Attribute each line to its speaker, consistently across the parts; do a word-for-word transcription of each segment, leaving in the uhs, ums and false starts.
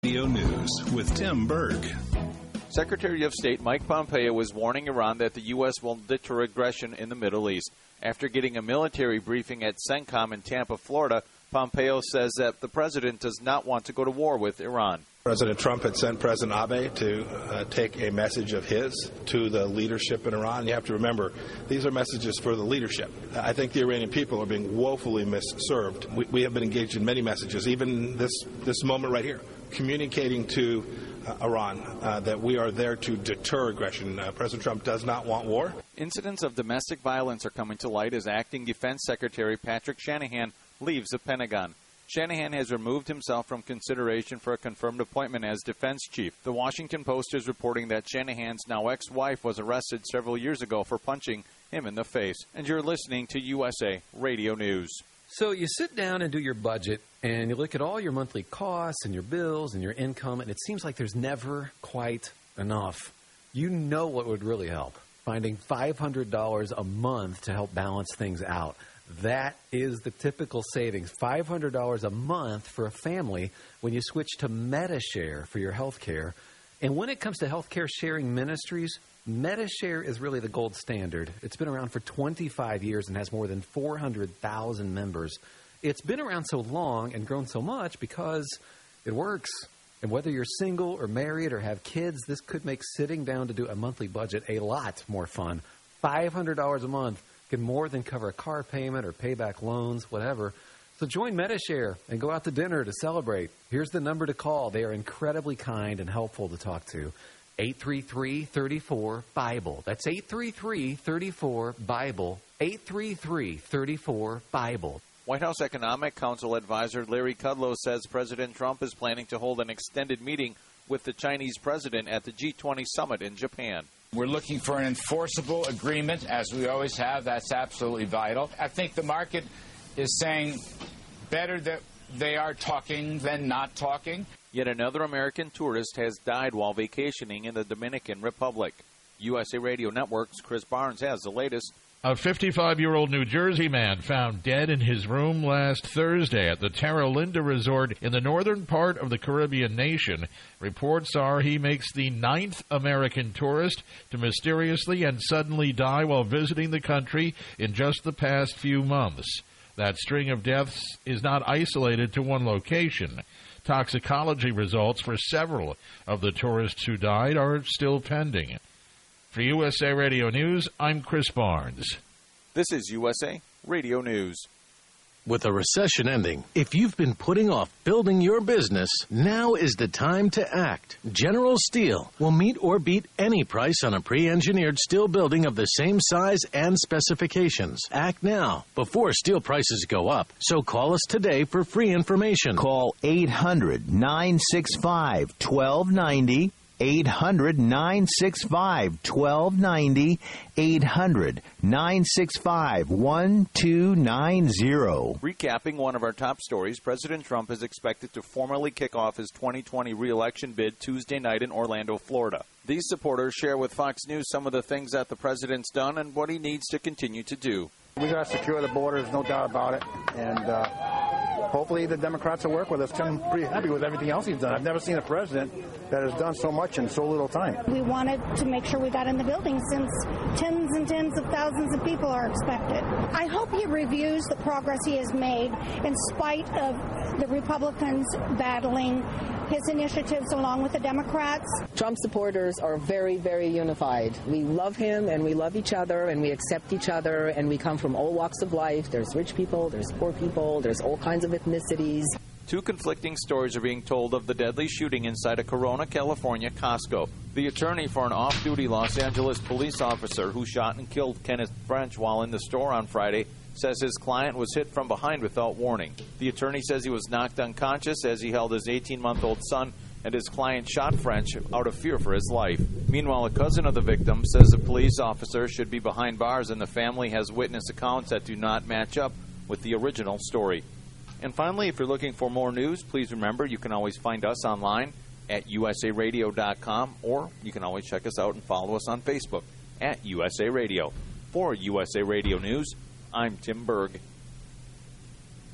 Speaker 1: Radio News with Tim Berg.
Speaker 2: Secretary of State Mike Pompeo was warning Iran that the U S will deter aggression in the Middle East. After getting a military briefing at CENTCOM in Tampa, Florida, Pompeo says that the president does not want to go to war with Iran.
Speaker 3: President Trump had sent President Abe to uh, take a message of his to the leadership in Iran. You have to remember, these are messages for the leadership. I think the Iranian people are being woefully misserved. We, we have been engaged in many messages, even this, this moment right here, communicating to uh, Iran uh, that we are there to deter aggression. Uh, President Trump does not want war.
Speaker 2: Incidents of domestic violence are coming to light as Acting Defense Secretary Patrick Shanahan leaves the Pentagon. Shanahan has removed himself from consideration for a confirmed appointment as defense chief. The Washington Post is reporting that Shanahan's now ex-wife was arrested several years ago for punching him in the face. And you're listening to U S A Radio News.
Speaker 4: So you sit down and do your budget, and you look at all your monthly costs and your bills and your income, and it seems like there's never quite enough. You know what would really help? Finding five hundred dollars a month to help balance things out. That is the typical savings, five hundred dollars a month for a family when you switch to Medi-Share for your health care. And when it comes to healthcare sharing ministries, Medi-Share is really the gold standard. It's been around for twenty-five years and has more than four hundred thousand members. It's been around so long and grown so much because it works. And whether you're single or married or have kids, this could make sitting down to do a monthly budget a lot more fun. five hundred dollars a month can more than cover a car payment or pay back loans, whatever. So join Medi-Share and go out to dinner to celebrate. Here's the number to call. They are incredibly kind and helpful to talk to. eight three three, three four, BIBLE. That's eight three three, three four, BIBLE. eight three three, three four, BIBLE.
Speaker 2: White House Economic Council advisor Larry Kudlow says President Trump is planning to hold an extended meeting with the Chinese president at the G twenty summit in Japan.
Speaker 5: We're looking for an enforceable agreement, as we always have. That's absolutely vital. I think the market is saying better that they are talking than not talking.
Speaker 2: Yet another American tourist has died while vacationing in the Dominican Republic. U S A Radio Network's Chris Barnes has the latest.
Speaker 6: A fifty-five-year-old New Jersey man found dead in his room last Thursday at the Terra Linda Resort in the northern part of the Caribbean nation. Reports are he makes the ninth American tourist to mysteriously and suddenly die while visiting the country in just the past few months. That string of deaths is not isolated to one location. Toxicology results for several of the tourists who died are still pending. For U S A Radio News, I'm Chris Barnes.
Speaker 2: This is U S A Radio News.
Speaker 7: With a recession ending, if you've been putting off building your business, now is the time to act. General Steel will meet or beat any price on a pre-engineered steel building of the same size and specifications. Act now, before steel prices go up. So call us today for free information.
Speaker 8: Call eight hundred, nine six five, one two nine zero. eight hundred, nine six five, one two nine zero. eight hundred, nine six five, one two nine zero.
Speaker 2: Recapping one of our top stories, President Trump is expected to formally kick off his twenty twenty re-election bid Tuesday night in Orlando, Florida. These supporters share with Fox News some of the things that the president's done and what he needs to continue to do.
Speaker 9: We got to secure the borders, no doubt about it, and uh, hopefully the Democrats will work with us. I'm pretty happy with everything else he's done. I've never seen a president that has done so much in so little time.
Speaker 10: We wanted to make sure we got in the building since tens and tens of thousands of people are expected. I hope he reviews the progress he has made in spite of the Republicans battling his initiatives along with the Democrats.
Speaker 11: Trump supporters are very, very unified. We love him and we love each other and we accept each other and we come from all walks of life. There's rich people, there's poor people, there's all kinds of ethnicities.
Speaker 2: Two conflicting stories are being told of the deadly shooting inside a Corona, California Costco. The attorney for an off-duty Los Angeles police officer who shot and killed Kenneth French while in the store on Friday says his client was hit from behind without warning. The attorney says he was knocked unconscious as he held his eighteen-month-old son, and his client shot French out of fear for his life. Meanwhile, a cousin of the victim says the police officer should be behind bars, and the family has witness accounts that do not match up with the original story. And finally, if you're looking for more news, please remember you can always find us online at U S A radio dot com, or you can always check us out and follow us on Facebook at U S A Radio. For U S A Radio News, I'm Tim Berg.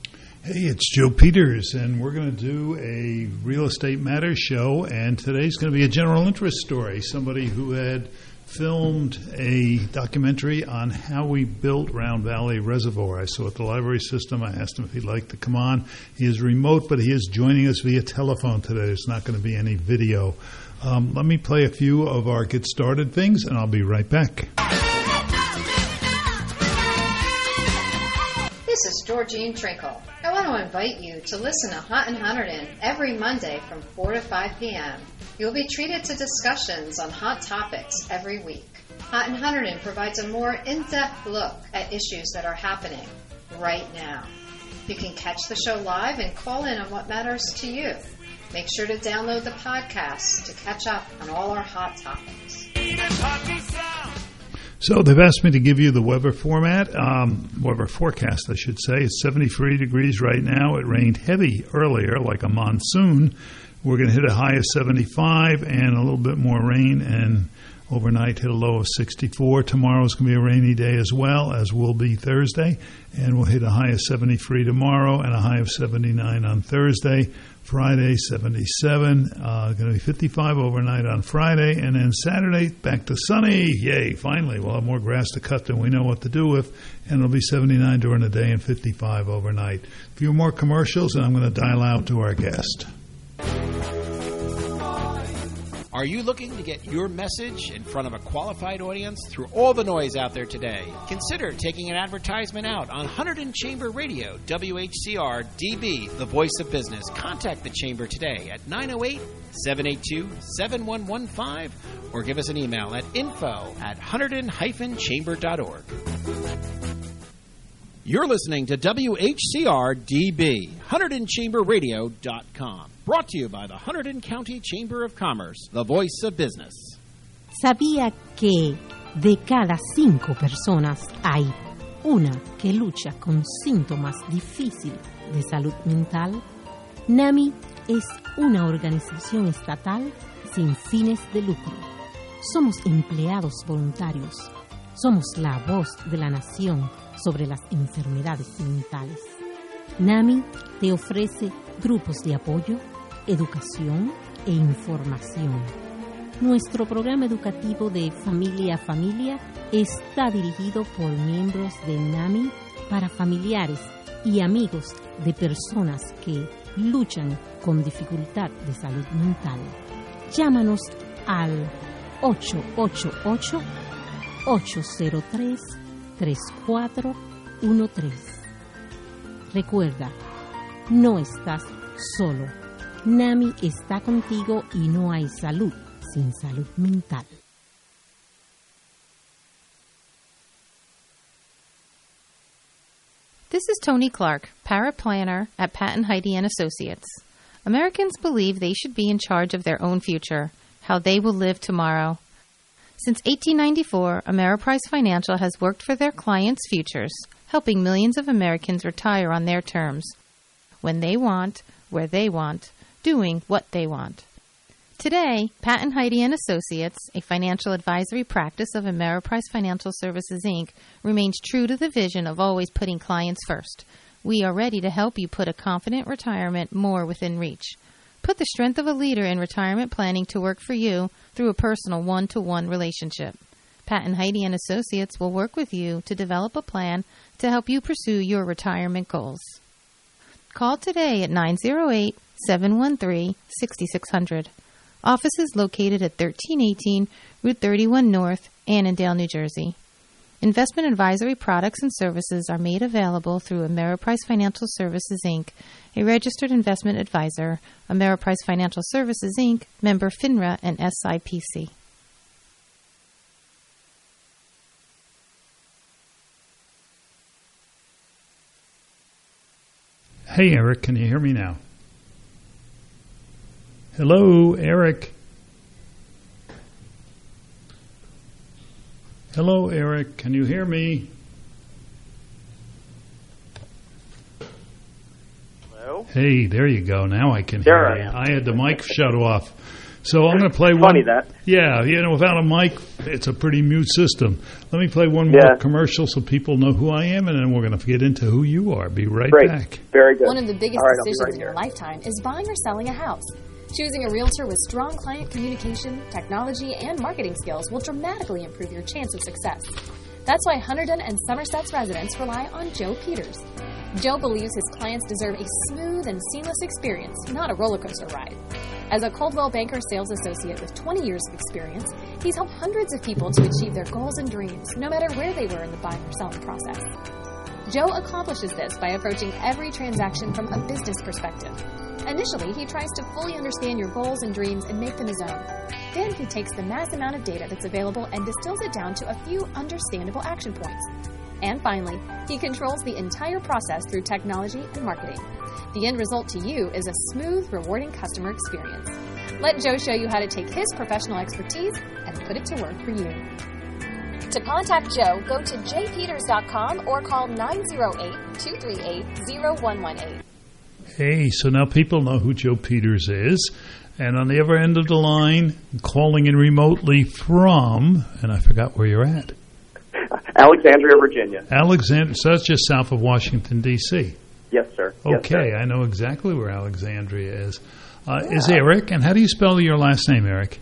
Speaker 12: Hey, it's Joe Peters, and we're going to do a Real Estate Matters show, and today's going to be a general interest story. Somebody who had filmed a documentary on how we built Round Valley Reservoir. I saw it at the library system. I asked him if he'd like to come on. He is remote, but he is joining us via telephone today. There's not going to be any video. Um, let me play a few of our Get Started things, and I'll be right back.
Speaker 13: This is Georgine Trinkle. I want to invite you to listen to Hot and Hunterdon every Monday from four to five p.m. You'll be treated to discussions on hot topics every week. Hot and Hunterdon provides a more in-depth look at issues that are happening right now. You can catch the show live and call in on what matters to you. Make sure to download the podcast to catch up on all our hot topics.
Speaker 12: So they've asked me to give you the weather format, um, weather forecast, I should say. It's seventy-three degrees right now. It rained heavy earlier, like a monsoon. We're going to hit a high of seventy-five and a little bit more rain, and overnight hit a low of sixty-four. Tomorrow's going to be a rainy day as well, as will be Thursday, and we'll hit a high of seventy-three tomorrow and a high of seventy-nine on Thursday. Friday, seventy-seven, uh, going to be fifty-five overnight on Friday, and then Saturday, back to sunny. Yay, finally, we'll have more grass to cut than we know what to do with, and it'll be seventy-nine during the day and fifty-five overnight. A few more commercials, and I'm going to dial out to our guest.
Speaker 14: Are you looking to get your message in front of a qualified audience through all the noise out there today? Consider taking an advertisement out on Hunterdon Chamber Radio, W H C R D B, the voice of business. Contact the Chamber today at nine oh eight, seven eight two, seven one one five or give us an email at info at hunterdon dash chamber dot org. You're listening to W H C R D B, Hunterdon Chamber Radio dot com. Brought to you by the Hunterdon County Chamber of Commerce, the voice of business.
Speaker 15: ¿Sabía que de cada cinco personas hay una que lucha con síntomas difíciles de salud mental? NAMI es una organización estatal sin fines de lucro. Somos empleados voluntarios. Somos la voz de la nación sobre las enfermedades mentales. NAMI te ofrece grupos de apoyo, educación e información. Nuestro programa educativo de familia a familia está dirigido por miembros de NAMI para familiares y amigos de personas que luchan con dificultad de salud mental. Llámanos al ocho ocho ocho, ocho cero tres, tres cuatro uno tres. Recuerda, no estás solo. NAMI está contigo y no hay salud sin salud mental.
Speaker 16: This is Tony Clark, paraplanner at Pat and Heidi and Associates. Americans believe they should be in charge of their own future, how they will live tomorrow. Since eighteen ninety-four, Ameriprise Financial has worked for their clients' futures, helping millions of Americans retire on their terms, when they want, where they want, doing what they want. Today, Pat and Heidi and Associates, a financial advisory practice of Ameriprise Financial Services, Incorporated, remains true to the vision of always putting clients first. We are ready to help you put a confident retirement more within reach. Put the strength of a leader in retirement planning to work for you through a personal one-to-one relationship. Pat and Heidi and Associates will work with you to develop a plan to help you pursue your retirement goals. Call today at nine oh eight, seven one three, six six zero zero. Office is located at thirteen eighteen Route thirty-one North, Annandale, New Jersey. Investment advisory products and services are made available through Ameriprise Financial Services, Incorporated, a registered investment advisor. Ameriprise Financial Services, Incorporated, member FINRA and S I P C.
Speaker 12: Hey, Eric, can you hear me now? Hello, Eric. Hello, Eric, can you hear me?
Speaker 17: Hello?
Speaker 12: Hey, there you go. Now I can
Speaker 17: There
Speaker 12: hear
Speaker 17: I
Speaker 12: you.
Speaker 17: am.
Speaker 12: I had the mic shut off. So I'm going to play
Speaker 17: It's
Speaker 12: one.
Speaker 17: funny that.
Speaker 12: Yeah, you know, without a mic, it's a pretty mute system. Let me play one more
Speaker 17: Yeah.
Speaker 12: commercial so people know who I am, and then we're going to get into who you are. Be right
Speaker 17: Great.
Speaker 12: back.
Speaker 17: Very good.
Speaker 18: One of the biggest
Speaker 17: All right, I'll be
Speaker 18: decisions
Speaker 17: right
Speaker 18: in your
Speaker 17: here.
Speaker 18: lifetime is buying or selling a house. Choosing a realtor with strong client communication, technology, and marketing skills will dramatically improve your chance of success. That's why Hunterdon and Somerset's residents rely on Joe Peters. Joe believes his clients deserve a smooth and seamless experience, not a roller coaster ride. As a Coldwell Banker sales associate with twenty years of experience, he's helped hundreds of people to achieve their goals and dreams, no matter where they were in the buying or selling process. Joe accomplishes this by approaching every transaction from a business perspective. Initially, he tries to fully understand your goals and dreams and make them his own. Then he takes the mass amount of data that's available and distills it down to a few understandable action points. And finally, he controls the entire process through technology and marketing. The end result to you is a smooth, rewarding customer experience. Let Joe show you how to take his professional expertise and put it to work for you. To contact Joe, go to j peters dot com or call nine oh eight, two three eight, oh one one eight.
Speaker 12: Hey, so now people know who Joe Peters is. And on the other end of the line, calling in remotely from, and I forgot where you're at.
Speaker 17: Alexandria, Virginia.
Speaker 12: Alexandria, so that's just south of Washington, D C
Speaker 17: Yes, sir. Yes,
Speaker 12: Okay,
Speaker 17: sir.
Speaker 12: I know exactly where Alexandria is. Uh, yeah. Is Eric, and how do you spell your last name, Eric?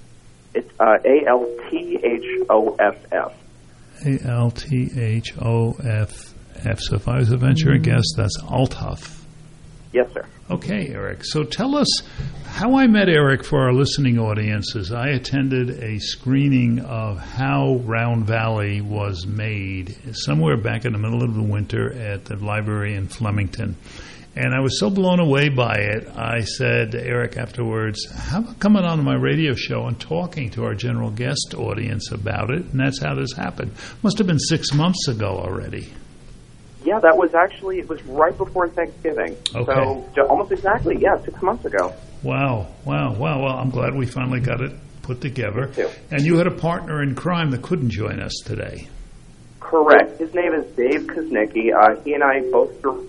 Speaker 17: It's uh, A L T H O F F.
Speaker 12: A L T H O F F. So if I was a venture mm-hmm. guest, that's Althoff.
Speaker 17: Yes, sir.
Speaker 12: Okay, Eric. So tell us how I met Eric for our listening audiences. I attended a screening of how Round Valley was made somewhere back in the middle of the winter at the library in Flemington. And I was so blown away by it, I said to Eric afterwards, how about coming on to my radio show and talking to our general guest audience about it? And that's how this happened. Must have been six months ago already.
Speaker 17: Yeah, that was actually, it was right before Thanksgiving.
Speaker 12: Okay.
Speaker 17: So j- almost exactly, yeah, six months ago.
Speaker 12: Wow, wow, wow. Well, I'm glad we finally got it put together.
Speaker 17: Me too.
Speaker 12: And you had a partner in crime that couldn't join us today.
Speaker 17: Correct. His name is Dave Kuznicki. Uh, he and I both grew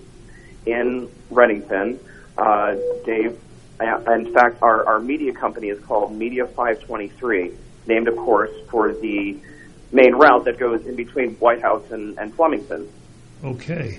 Speaker 17: in Reddington. Uh, Dave, uh, in fact, our, our media company is called Media five twenty-three, named, of course, for the main route that goes in between White House and, and Flemington.
Speaker 12: Okay.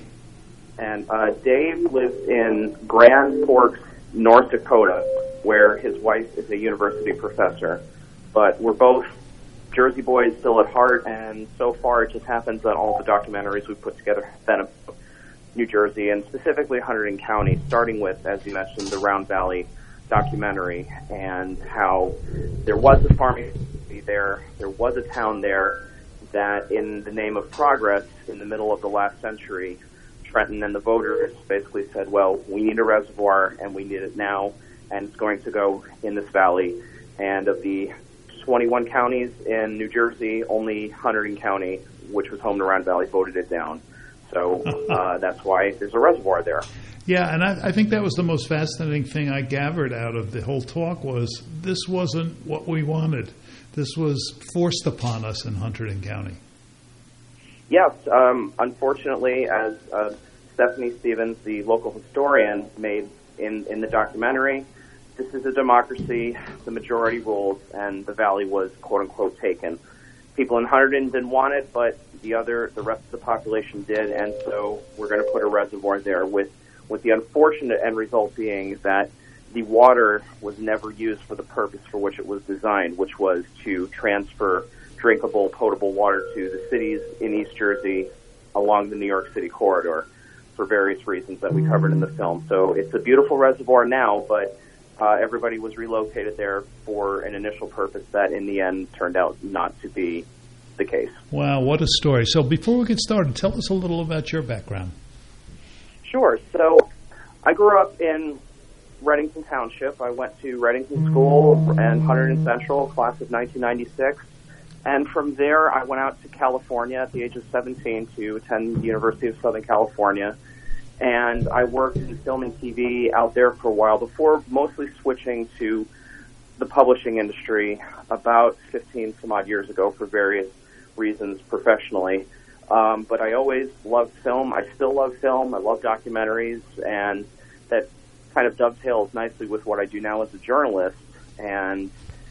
Speaker 17: And uh, Dave lives in Grand Forks, North Dakota, where his wife is a university professor. But we're both Jersey boys still at heart, and so far it just happens that all the documentaries we've put together have been about New Jersey, and specifically Hunterdon County, starting with, as you mentioned, the Round Valley documentary, and how there was a farming community there, there was a town there, that in the name of progress, in the middle of the last century, Trenton and the voters basically said, well, we need a reservoir, and we need it now, and it's going to go in this valley. And of the twenty-one counties in New Jersey, only Hunterdon County, which was home to Round Valley, voted it down. So uh, that's why there's a reservoir there.
Speaker 12: Yeah, and I, I think that was the most fascinating thing I gathered out of the whole talk was this wasn't what we wanted. This was forced upon us in Hunterdon County.
Speaker 17: Yes, um, unfortunately, as uh, Stephanie Stevens, the local historian, made in, in the documentary, this is a democracy, the majority rules, and the valley was, quote-unquote, taken. People in Hunterdon didn't want it, but the other, the rest of the population did, and so we're going to put a reservoir there with, with the unfortunate end result being that the water was never used for the purpose for which it was designed, which was to transfer drinkable, potable water to the cities in East Jersey along the New York City corridor for various reasons that we covered in the film. So it's a beautiful reservoir now, but uh, everybody was relocated there for an initial purpose that in the end turned out not to be the case.
Speaker 12: Wow, what a story. So before we get started, tell us a little about your background.
Speaker 17: Sure. So I grew up in Reddington Township. I went to Reddington School and Hunterdon Central, class of nineteen ninety-six. And from there, I went out to California at the age of seventeen to attend the University of Southern California. And I worked in film and T V out there for a while before mostly switching to the publishing industry about fifteen some odd years ago for various reasons professionally. Um, but I always loved film. I still love film. I love documentaries. And that kind of dovetails nicely with what I do now as a journalist. And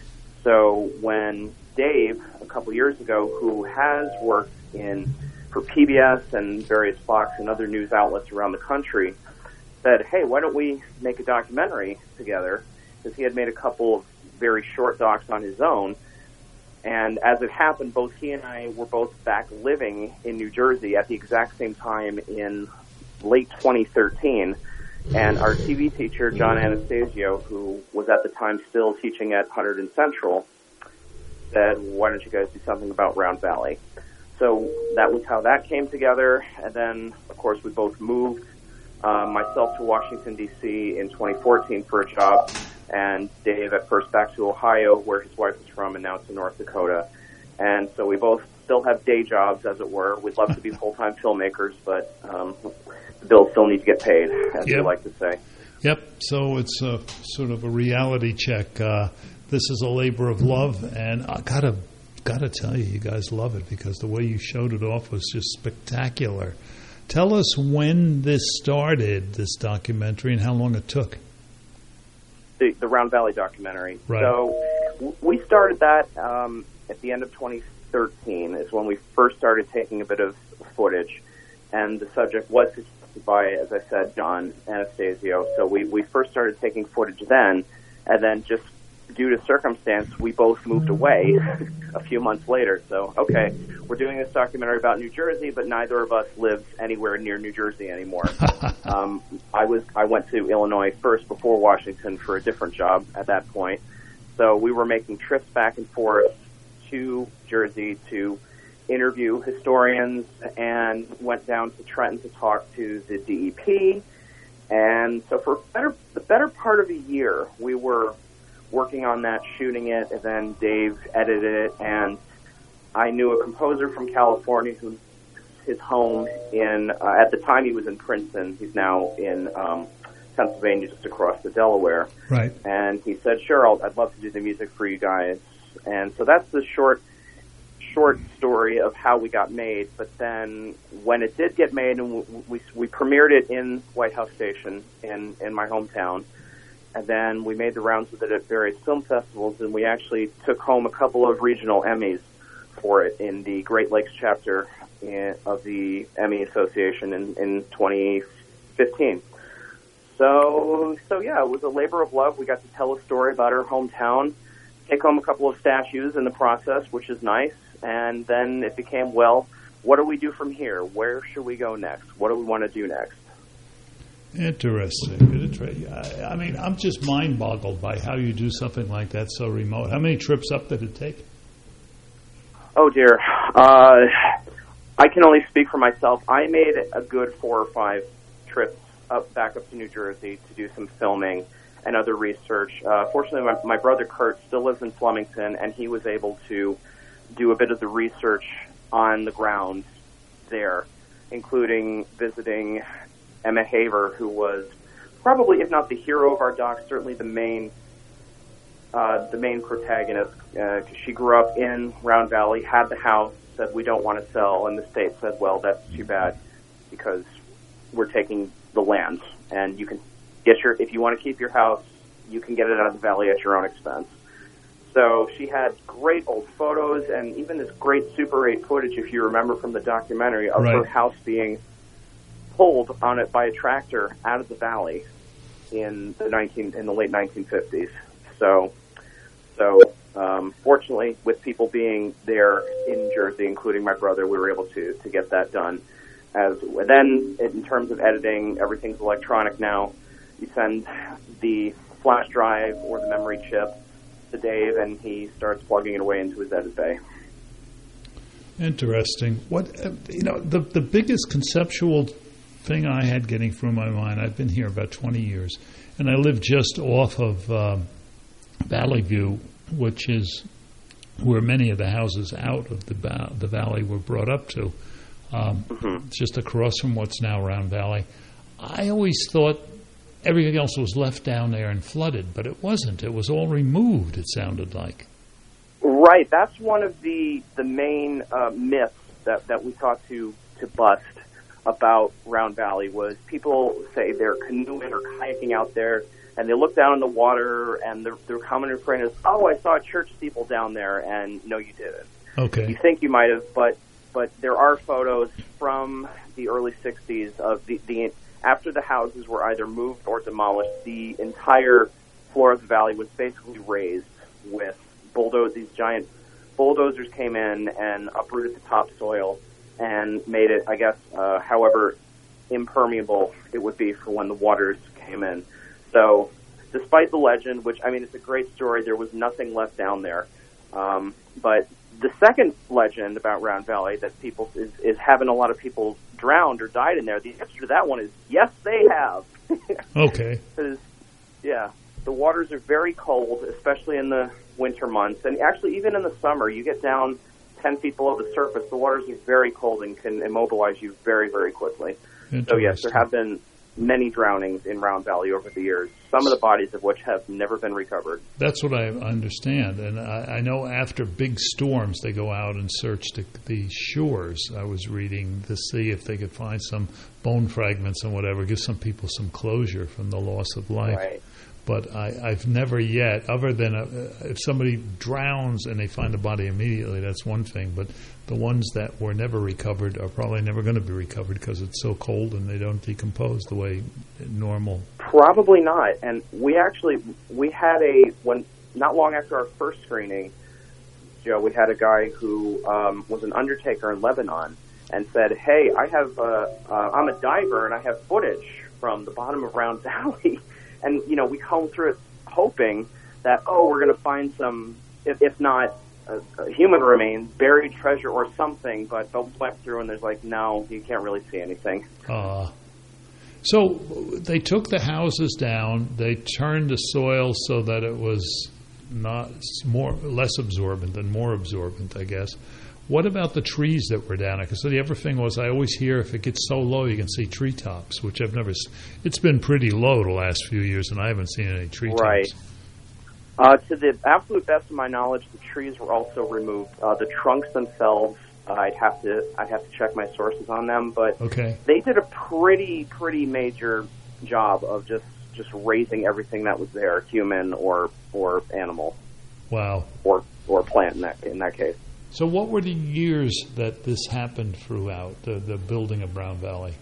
Speaker 17: so when Dave, a couple years ago, who has worked in for P B S and various Fox and other news outlets around the country, said, hey, why don't we make a documentary together? Because he had made a couple of very short docs on his own. And as it happened, both he and I were both back living in New Jersey at the exact same time in late twenty thirteen. And our T V teacher, John Anastasio, who was at the time still teaching at Hunterdon Central, said, why don't you guys do something about Round Valley? So that was how that came together. And then, of course, we both moved, uh, myself to Washington, D C in twenty fourteen for a job, and Dave at first back to Ohio, where his wife is from, and now to North Dakota. And so we both still have day jobs, as it were. We'd love to be full-time filmmakers, but um, the bills still need to get paid, as
Speaker 12: Yep.
Speaker 17: we like to say.
Speaker 12: Yep. So it's a, sort of a reality check. Uh, this is a labor of love, and I gotta gotta tell you, you guys love it because the way you showed it off was just spectacular. Tell us when this started, this documentary, and how long it took.
Speaker 17: The, the Round Valley documentary.
Speaker 12: Right.
Speaker 17: So w- we started that um, at the end of twenty thirteen is when we first started taking a bit of footage. And the subject was suggested by, as I said, John Anastasio. So we, we first started taking footage then, and then just due to circumstance, we both moved away a few months later. So, okay, we're doing this documentary about New Jersey, but neither of us lives anywhere near New Jersey anymore. um, I was I went to Illinois first before Washington for a different job at that point. So we were making trips back and forth to Jersey to interview historians, and went down to Trenton to talk to the D E P. And so for better, the better part of a year, we were working on that, shooting it, and then Dave edited it. And I knew a composer from California who his home in, uh, at the time he was in Princeton. He's now in um, Pennsylvania, just across the Delaware.
Speaker 12: Right.
Speaker 17: And he said, sure, I'll, I'd love to do the music for you guys. And so that's the short short story of how we got made. But then when it did get made, and we, we, we premiered it in White House Station in, in my hometown, and then we made the rounds with it at various film festivals, and we actually took home a couple of regional Emmys for it in the Great Lakes chapter in, of the Emmy Association in, in twenty fifteen. So, so yeah, it was a labor of love. We got to tell a story about our hometown, take home a couple of statues in the process, which is nice, and then it became, well, what do we do from here? Where should we go next? What do we want to do next?
Speaker 12: Interesting. I, I mean, I'm just mind-boggled by how you do something like that so remote. How many trips up did it take?
Speaker 17: Oh, dear. Uh, I can only speak for myself. I made a good four or five trips up back up to New Jersey to do some filming and other research. Uh, fortunately, my, my brother Kurt still lives in Flemington, and he was able to do a bit of the research on the ground there, including visiting Emma Haver, who was probably, if not the hero of our doc, certainly the main uh, the main protagonist. Uh, she grew up in Round Valley, had the house, said, we don't want to sell, and the state said, well, that's too bad because we're taking the land, and you can get your, if you want to keep your house, you can get it out of the valley at your own expense. So she had great old photos and even this great Super eight footage, if you remember from the documentary, of
Speaker 12: Right.
Speaker 17: her house being pulled on it by a tractor out of the valley in the nineteen in the late nineteen fifties. So, so um, fortunately, with people being there in Jersey, including my brother, we were able to to get that done. As then, in terms of editing, everything's electronic now. You send the flash drive or the memory chip to Dave, and he starts plugging it away into his edit bay.
Speaker 12: Interesting. What uh, you know, the the biggest conceptual thing I had getting through my mind. I've been here about twenty years, and I live just off of um, Valley View, which is where many of the houses out of the ba- the valley were brought up to. Um,
Speaker 17: mm-hmm.
Speaker 12: Just across from what's now Round Valley. I always thought everything else was left down there and flooded, but it wasn't. It was all removed, it sounded like.
Speaker 17: Right. That's one of the the main uh, myths that, that we sought to, to bust about Round Valley was people say they're canoeing or kayaking out there. and they look down in the water, and their, their common refrain is, "Oh, I saw a church steeple down there," and no, you didn't.
Speaker 12: Okay.
Speaker 17: You think you might have, but but there are photos from the early sixties of the, the after the houses were either moved or demolished, the entire floor of the valley was basically raised with bulldozers. These giant bulldozers came in and uprooted the topsoil and made it, I guess, uh, however impermeable it would be for when the waters came in. So despite the legend, which, I mean, it's a great story, there was nothing left down there. Um, but the second legend about Round Valley that people is, is having a lot of people drowned or died in there. The answer to that one is yes, they have.
Speaker 12: Okay.
Speaker 17: Because, yeah, the waters are very cold, especially in the winter months. And actually, even in the summer, you get down ten feet below the surface, the waters are very cold and can immobilize you very, very quickly. So, yes, there have been many drownings in Round Valley over the years, some of the bodies of which have never been recovered.
Speaker 12: That's what I understand. And I, I know after big storms, they go out and search the, the shores, I was reading, to see if they could find some bone fragments and whatever, give some people some closure from the loss of life.
Speaker 17: Right.
Speaker 12: But I, I've never yet, other than a, if somebody drowns and they find the body immediately, that's one thing. But the ones that were never recovered are probably never going to be recovered because it's so cold and they don't decompose the way normal.
Speaker 17: Probably not. And we actually, we had a, when not long after our first screening, Joe, we had a guy who um, was an undertaker in Lebanon and said, hey, I have, uh, uh, I'm a diver and I have footage from the bottom of Round Valley. And, you know, we combed through it hoping that, oh, we're going to find some, if, if not uh, human remains, buried treasure or something. But, but we went through and there's like, no, you can't really see anything.
Speaker 12: Uh, so they took the houses down. They turned the soil so that it was not more less absorbent than more absorbent, I guess. What about the trees that were down there? Because the other thing was, I always hear if it gets so low, you can see treetops, which I've never. It's been pretty low the last few years, and I haven't seen any treetops.
Speaker 17: Right. Uh, to the absolute best of my knowledge, the trees were also removed. Uh, the trunks themselves, uh, I'd have to I'd have to check my sources on them, but
Speaker 12: okay.
Speaker 17: They did a pretty pretty major job of just, just raising everything that was there, human or or animal.
Speaker 12: Wow.
Speaker 17: Or or plant in that in that case.
Speaker 12: So what were the years that this happened throughout, the, the building of Round Valley?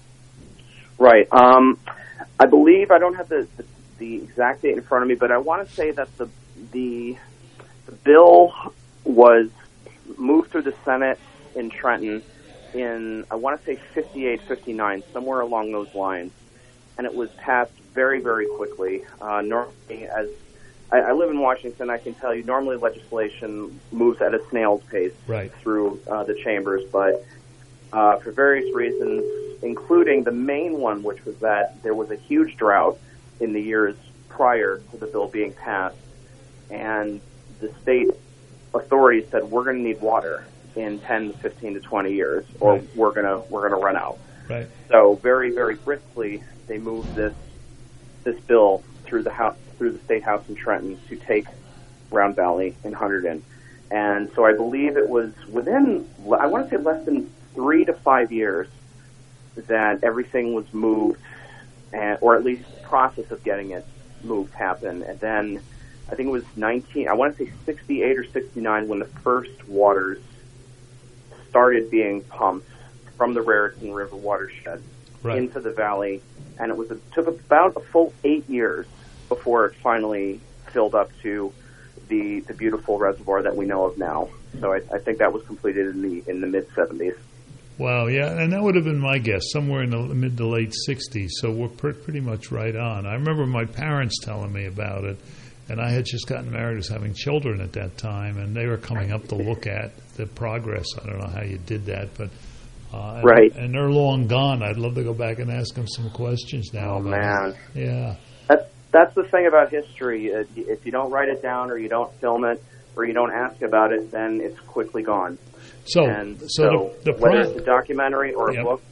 Speaker 17: Right. Um, I believe, I don't have the, the, the exact date in front of me, but I want to say that the, the, the bill was moved through the Senate in Trenton in, I want to say fifty-eight, fifty-nine, somewhere along those lines. And it was passed very, very quickly. Uh, normally, as I, I live in Washington, I can tell you normally legislation moves at a snail's pace
Speaker 12: right.
Speaker 17: through uh, the chambers, but uh, for various reasons, including the main one, which was that there was a huge drought in the years prior to the bill being passed, and the state authorities said, we're going to need water in ten, fifteen to twenty years, or
Speaker 12: right.
Speaker 17: we're going to we're going to run out.
Speaker 12: Right.
Speaker 17: So very, very briskly, they moved this this bill through the house, through the State House in Trenton to take Round Valley in Hunterdon. And so I believe it was within, I want to say less than three to five years that everything was moved, and, or at least the process of getting it moved happened. And then I think it was nineteen, I want to say sixty-eight or sixty-nine when the first waters started being pumped from the Raritan River watershed right. into the valley. And it was it took about a full eight years before it finally filled up to the the beautiful reservoir that we know of now. So I, I think that was completed in the in the mid seventies.
Speaker 12: Wow, yeah, and that would have been my guess, somewhere in the mid to late sixties. So we're pr- pretty much right on. I remember my parents telling me about it, and I had just gotten married, was having children at that time, and they were coming up to look at the progress. I don't know how you did that, but. Uh, and,
Speaker 17: right.
Speaker 12: And they're long gone. I'd love to go back and ask them some questions now.
Speaker 17: Oh,
Speaker 12: about
Speaker 17: man.
Speaker 12: It. Yeah.
Speaker 17: That's, that's the thing about history. If you don't write it down or you don't film it or you don't ask about it, then it's quickly gone.
Speaker 12: So,
Speaker 17: and
Speaker 12: so,
Speaker 17: so
Speaker 12: the, the
Speaker 17: whether
Speaker 12: pro-
Speaker 17: it's a documentary or a
Speaker 12: yep.
Speaker 17: book,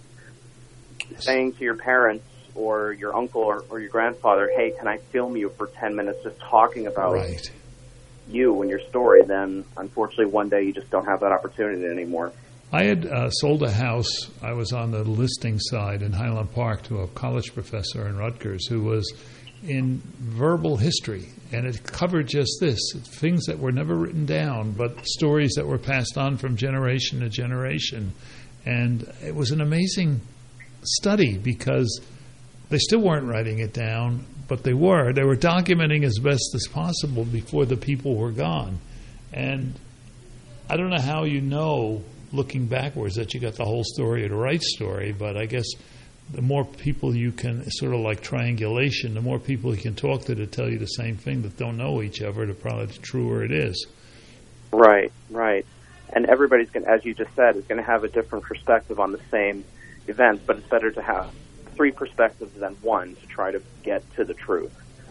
Speaker 17: just saying to your parents or your uncle or, or your grandfather, hey, can I film you for ten minutes just talking about
Speaker 12: right.
Speaker 17: you and your story, then unfortunately one day you just don't have that opportunity anymore.
Speaker 12: I had uh, sold a house. I was on the listing side in Highland Park to a college professor in Rutgers who was in verbal history, and it covered just this, things that were never written down, but stories that were passed on from generation to generation. And it was an amazing study because they still weren't writing it down, but they were. They were documenting as best as possible before the people were gone. And I don't know how you know, looking backwards, that you got the whole story or the right story, but I guess the more people you can, sort of like triangulation, the more people you can talk to to tell you the same thing that don't know each other, the probably the truer it is.
Speaker 17: Right, right. And everybody's going to, as you just said, is going to have a different perspective on the same events, but it's better to have three perspectives than one to try to get to the truth.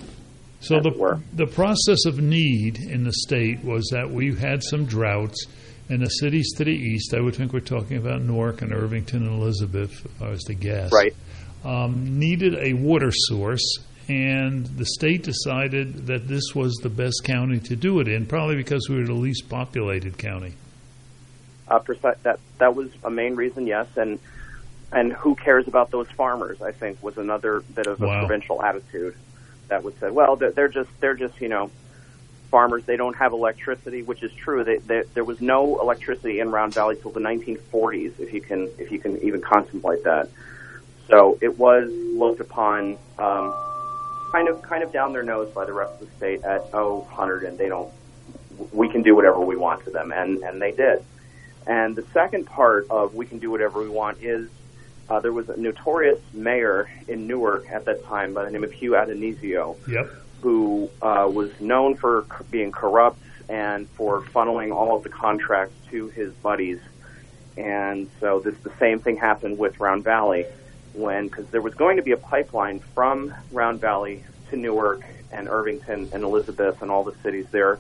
Speaker 12: So the the process of need in the state was that we had some droughts in the cities to the east. I would think we're talking about Newark and Irvington and Elizabeth, if I was to guess.
Speaker 17: Right.
Speaker 12: Um, needed a water source, and the state decided that this was the best county to do it in, probably because we were the least populated county.
Speaker 17: Uh, that that was a main reason, yes, and and who cares about those farmers? I think was another bit of a
Speaker 12: Wow.
Speaker 17: provincial attitude that would say, well, they're, they're just they're just you know farmers. They don't have electricity, which is true. They, they, there was no electricity in Round Valley till the nineteen forties, if you can if you can even contemplate that. So it was looked upon um, kind of kind of down their nose by the rest of the state at oh, Hunterdon, they don't. We can do whatever we want to them, and and they did. And the second part of we can do whatever we want is uh, there was a notorious mayor in Newark at that time by the name of Hugh Adonisio,
Speaker 12: Yep.
Speaker 17: who uh, was known for c- being corrupt and for funneling all of the contracts to his buddies. And so this the same thing happened with Round Valley when, because there was going to be a pipeline from Round Valley to Newark and Irvington and Elizabeth and all the cities there.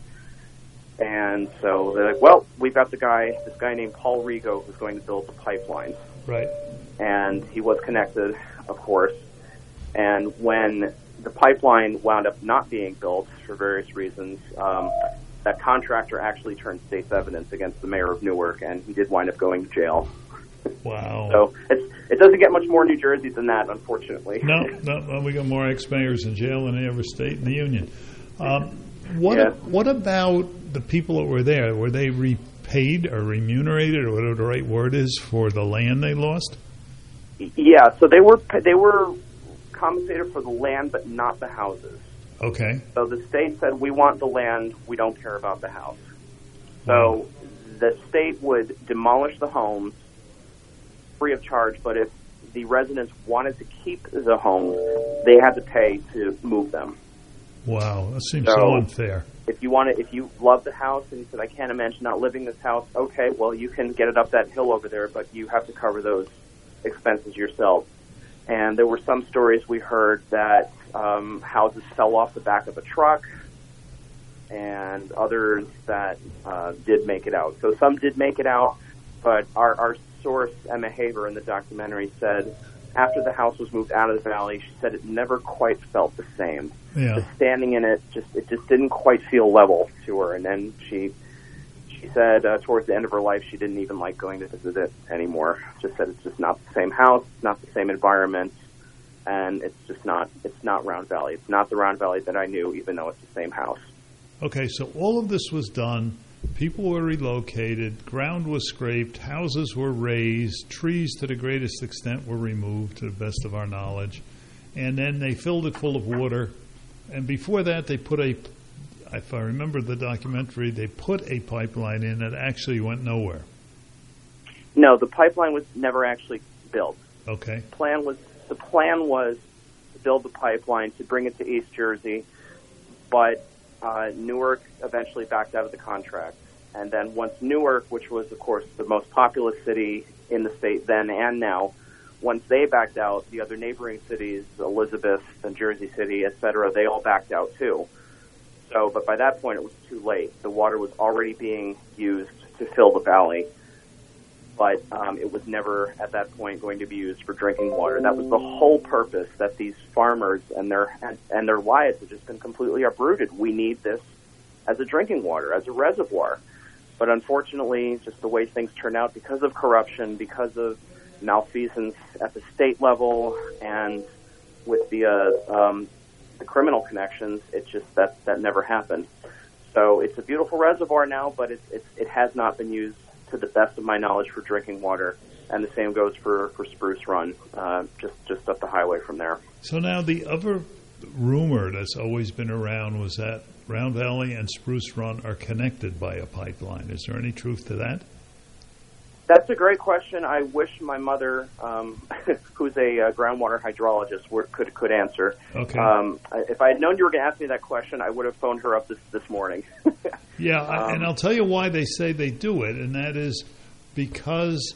Speaker 17: And so they're like, well, we've got the guy, this guy named Paul Rigo, who's going to build the pipeline.
Speaker 12: Right.
Speaker 17: And he was connected, of course. And when the pipeline wound up not being built for various reasons, um, that contractor actually turned state's evidence against the mayor of Newark, and he did wind up going to jail.
Speaker 12: Wow.
Speaker 17: So it's, it doesn't get much more New Jersey than that, unfortunately.
Speaker 12: No, no, no, we got more ex-mayors in jail than any other state in the union. Um, what
Speaker 17: Yeah.
Speaker 12: what about the people that were there? Were they repaid or remunerated, or whatever the right word is, for the land they lost?
Speaker 17: Yeah, so they were they were compensated for the land, but not the houses.
Speaker 12: Okay.
Speaker 17: So the state said, we want the land, we don't care about the house. So the state would demolish the homes free of charge, but if the residents wanted to keep the homes, they had to pay to move them.
Speaker 12: Wow, that seems
Speaker 17: So-
Speaker 12: so unfair.
Speaker 17: If you want to, if you love the house and you said, I can't imagine not living in this house, okay, well, you can get it up that hill over there, but you have to cover those expenses yourself. And there were some stories we heard that um, houses fell off the back of a truck, and others that uh, did make it out. So some did make it out, but our, our source, Emma Haver, in the documentary said after the house was moved out of the valley, she said it never quite felt the same.
Speaker 12: Yeah.
Speaker 17: Just standing in it, just it just didn't quite feel level to her. And then she she said uh, towards the end of her life, she didn't even like going to visit it anymore. Just said it's just not the same house, it's not the same environment, and it's just not it's not Round Valley. It's not the Round Valley that I knew, even though it's the same house.
Speaker 12: Okay, so all of this was done. People were relocated. Ground was scraped. Houses were razed. Trees, to the greatest extent, were removed, to the best of our knowledge. And then they filled it full of water. And before that, they put a, if I remember the documentary, they put a pipeline in that actually went nowhere.
Speaker 17: No, the pipeline was never actually built.
Speaker 12: Okay.
Speaker 17: Plan was the plan was to build the pipeline to bring it to East Jersey, but uh, Newark eventually backed out of the contract. And then once Newark, which was of course the most populous city in the state then and now, once they backed out, the other neighboring cities, Elizabeth and Jersey City, et cetera, they all backed out too. So, but by that point it was too late. The water was already being used to fill the valley, but um, it was never at that point going to be used for drinking water. That was the whole purpose, that these farmers and their and, and their lives had just been completely uprooted. We need this as a drinking water, as a reservoir. But unfortunately, just the way things turn out, because of corruption, because of malfeasance at the state level, and with the uh, um, the criminal connections. It's just that that never happened. So it's a beautiful reservoir now, but it's, it's, it has not been used to the best of my knowledge for drinking water. And the same goes for, for Spruce Run, uh, just, just up the highway from there.
Speaker 12: So now the other rumor that's always been around was that Round Valley and Spruce Run are connected by a pipeline. Is there any truth to that?
Speaker 17: That's a great question. I wish my mother, um, who's a uh, groundwater hydrologist, were, could could answer.
Speaker 12: Okay.
Speaker 17: Um, if I had known you were going to ask me that question, I would have phoned her up this, this morning.
Speaker 12: Yeah,
Speaker 17: um,
Speaker 12: and I'll tell you why they say they do it, and that is because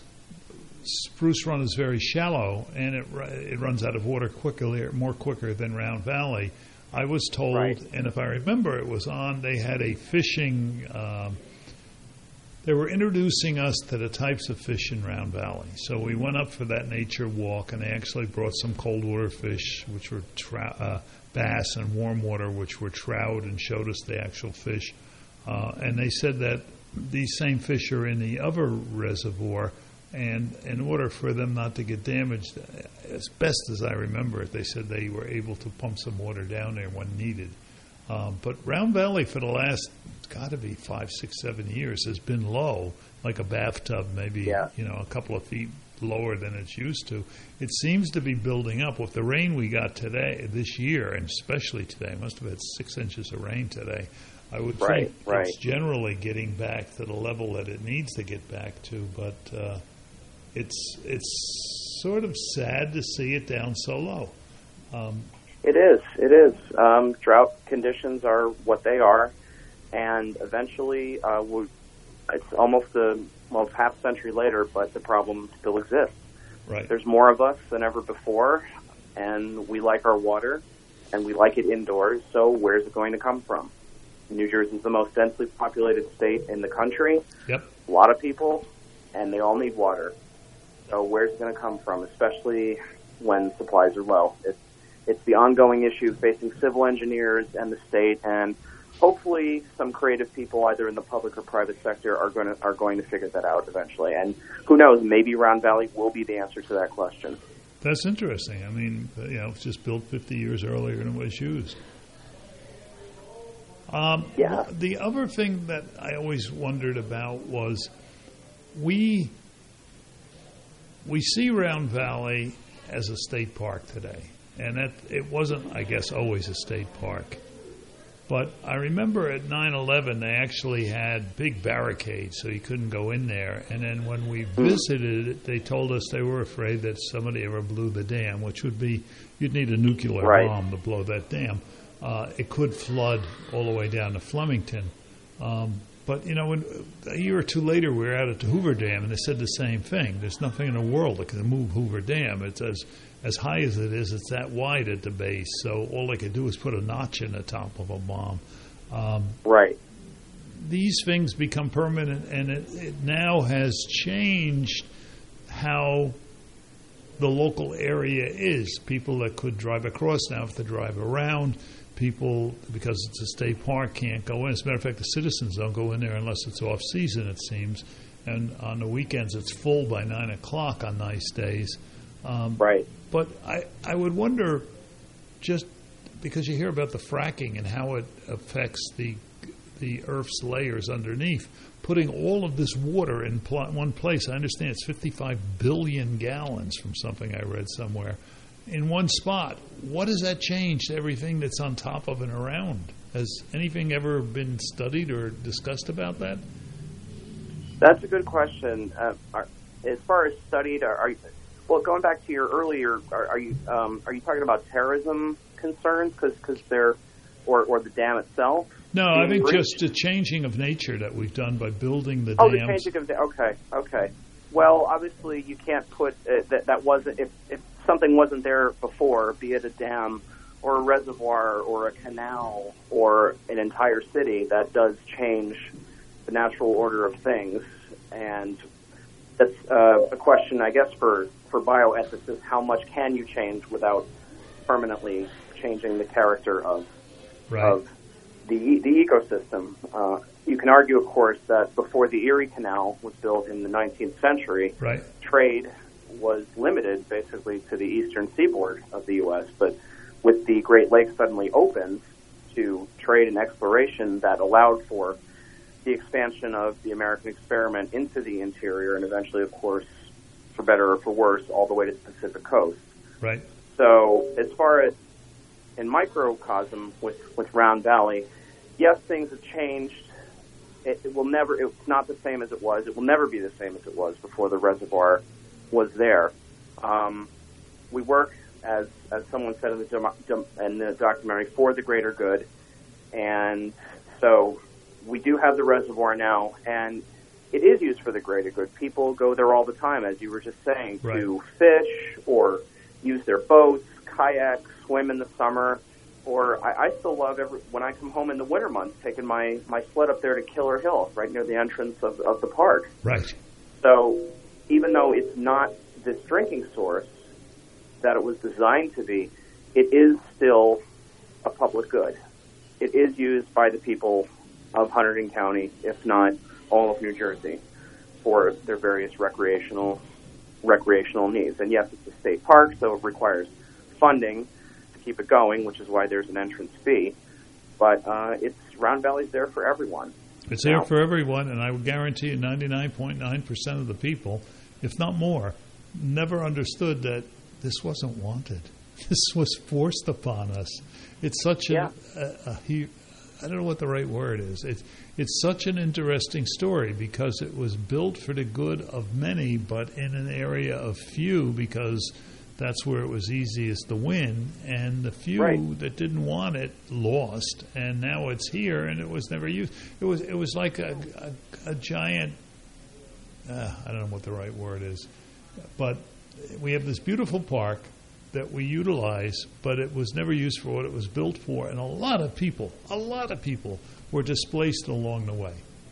Speaker 12: Spruce Run is very shallow, and it it runs out of water quickly, more quicker than Round Valley. I was told,
Speaker 17: right.
Speaker 12: and if I remember, it was on, they had a fishing, um, they were introducing us to the types of fish in Round Valley. So we went up for that nature walk, and they actually brought some cold water fish, which were tra- uh, bass, and warm water, which were trout, and showed us the actual fish. Uh, and they said that these same fish are in the other reservoir, and in order for them not to get damaged, as best as I remember it, they said they were able to pump some water down there when needed. Um, but Round Valley for the last, it's got to be five, six, seven years, has been low, like a bathtub, maybe
Speaker 17: yeah.
Speaker 12: you know a couple of feet lower than it's used to. It seems to be building up. With the rain we got today, this year, and especially today, must have had six inches of rain today. I would
Speaker 17: right,
Speaker 12: think
Speaker 17: right.
Speaker 12: it's generally getting back to the level that it needs to get back to, but uh, it's it's sort of sad to see it down so low. Um,
Speaker 17: It is. It is. Um, drought conditions are what they are, and eventually, uh, we, it's almost a well, it's half a century later, but the problem still exists.
Speaker 12: Right.
Speaker 17: There's more of us than ever before, and we like our water, and we like it indoors. So where's it going to come from? New Jersey is the most densely populated state in the country.
Speaker 12: Yep.
Speaker 17: A lot of people, and they all need water. So where's it going to come from, especially when supplies are low? It's It's the ongoing issue facing civil engineers and the state, and hopefully some creative people, either in the public or private sector, are going to are going to figure that out eventually. And who knows? Maybe Round Valley will be the answer to that question.
Speaker 12: That's interesting. I mean, you know, it's just built fifty years earlier than it was used. Um,
Speaker 17: yeah.
Speaker 12: The other thing that I always wondered about was we we see Round Valley as a state park today. And that it wasn't, I guess, always a state park. But I remember at nine eleven, they actually had big barricades, so you couldn't go in there. And then when we visited it, they told us they were afraid that somebody ever blew the dam, which would be, you'd need a nuclear
Speaker 17: right.
Speaker 12: bomb to blow that dam. Uh, it could flood all the way down to Flemington. Um, but, you know, when, a year or two later, we were out at the Hoover Dam, and they said the same thing. There's nothing in the world that can move Hoover Dam. It's as As high as it is, it's that wide at the base, so all they could do is put a notch in the top of a bomb. Um,
Speaker 17: right.
Speaker 12: These things become permanent, and it, it now has changed how the local area is. People that could drive across now have to drive around. People, because it's a state park, can't go in. As a matter of fact, the citizens don't go in there unless it's off-season, it seems. And on the weekends, it's full by nine o'clock on nice days. Um,
Speaker 17: right.
Speaker 12: But I, I would wonder, just because you hear about the fracking and how it affects the the Earth's layers underneath, putting all of this water in pl- one place, I understand it's fifty-five billion gallons from something I read somewhere, in one spot. What does that change to everything that's on top of and around? Has anything ever been studied or discussed about that?
Speaker 17: That's a good question. Uh, are, as far as studied, are, are you... Well, going back to your earlier, are, are you um, are you talking about terrorism concerns? Because they're, or or the dam itself?
Speaker 12: No, I think
Speaker 17: breached?
Speaker 12: just the changing of nature that we've done by building the
Speaker 17: oh,
Speaker 12: dams.
Speaker 17: Oh, the changing of the okay, okay. Well, obviously you can't put uh, that. That wasn't if if something wasn't there before, be it a dam or a reservoir or a canal or an entire city. That does change the natural order of things, and that's uh, a question, I guess, for. For bioethicists, how much can you change without permanently changing the character of
Speaker 12: right.
Speaker 17: of the the ecosystem? Uh, you can argue, of course, that before the Erie Canal was built in the nineteenth century,
Speaker 12: right.
Speaker 17: trade was limited basically to the eastern seaboard of the U S. But with the Great Lakes suddenly opened to trade and exploration, that allowed for the expansion of the American experiment into the interior and eventually, of course, for better or for worse, all the way to the Pacific coast.
Speaker 12: Right.
Speaker 17: So as far as in microcosm with, with Round Valley, yes, things have changed. It, it will never, it's not the same as it was. It will never be the same as it was before the reservoir was there. Um, we work, as as someone said in the, in the documentary, for the greater good. And so we do have the reservoir now, and it is used for the greater good. People go there all the time, as you were just saying, right. to fish or use their boats, kayak, swim in the summer. Or I, I still love, every, when I come home in the winter months, taking my, my sled up there to Killer Hill, right near the entrance of, of the park.
Speaker 12: Right.
Speaker 17: So even though it's not this drinking source that it was designed to be, it is still a public good. It is used by the people of Hunterdon County, if not all of New Jersey, for their various recreational recreational needs. And yes, it's a state park, so it requires funding to keep it going, which is why there's an entrance fee. But uh, it's Round Valley's there for everyone.
Speaker 12: It's there for everyone, and I would guarantee you ninety-nine point nine percent of the people, if not more, never understood that this wasn't wanted. This was forced upon us. It's such
Speaker 17: yeah.
Speaker 12: a, a, a, a, I don't know what the right word is. It's, it's such an interesting story because it was built for the good of many, but in an area of few, because that's where it was easiest to win. And the few
Speaker 17: right.
Speaker 12: that didn't want it lost, and now it's here, and it was never used. It was it was like a, a, a giant, uh, I don't know what the right word is, but we have this beautiful park that we utilize, but it was never used for what it was built for, and a lot of people, a lot of people were displaced along the way.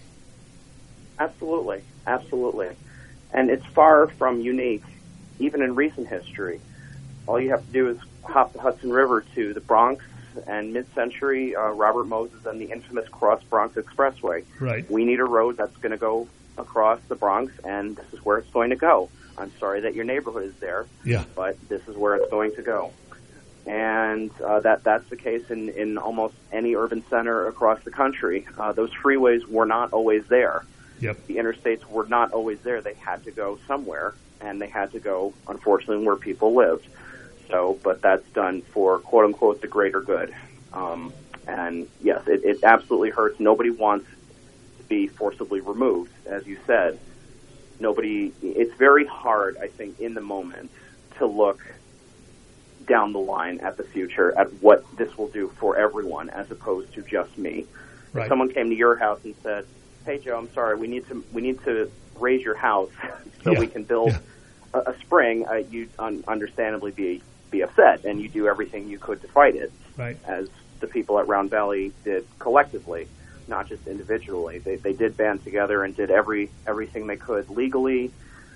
Speaker 17: Absolutely, absolutely. And it's far from unique, even in recent history. All you have to do is hop the Hudson River to the Bronx and mid-century, uh, Robert Moses and the infamous Cross Bronx Expressway.
Speaker 12: Right.
Speaker 17: We need a road that's going to go across the Bronx, and this is where it's going to go. I'm sorry that your neighborhood is there,
Speaker 12: yeah.
Speaker 17: but this is where it's going to go. And uh, that that's the case in, in almost any urban center across the country. Uh, those freeways were not always there.
Speaker 12: Yep.
Speaker 17: The interstates were not always there. They had to go somewhere, and they had to go, unfortunately, where people lived. So, but that's done for, quote-unquote, the greater good. Um, and, yes, it, it absolutely hurts. Nobody wants to be forcibly removed, as you said. Nobody, it's very hard, I think, in the moment to look down the line at the future, at what this will do for everyone as opposed to just me.
Speaker 12: Right.
Speaker 17: If someone came to your house and said, hey, Joe, I'm sorry, we need to we need to raise your house so
Speaker 12: yeah.
Speaker 17: we can build
Speaker 12: yeah.
Speaker 17: a, a spring, uh, you'd un- understandably be, be upset, and you do everything you could to fight it,
Speaker 12: right.
Speaker 17: as the people at Round Valley did collectively, not just individually. They they did band together and did every everything they could legally,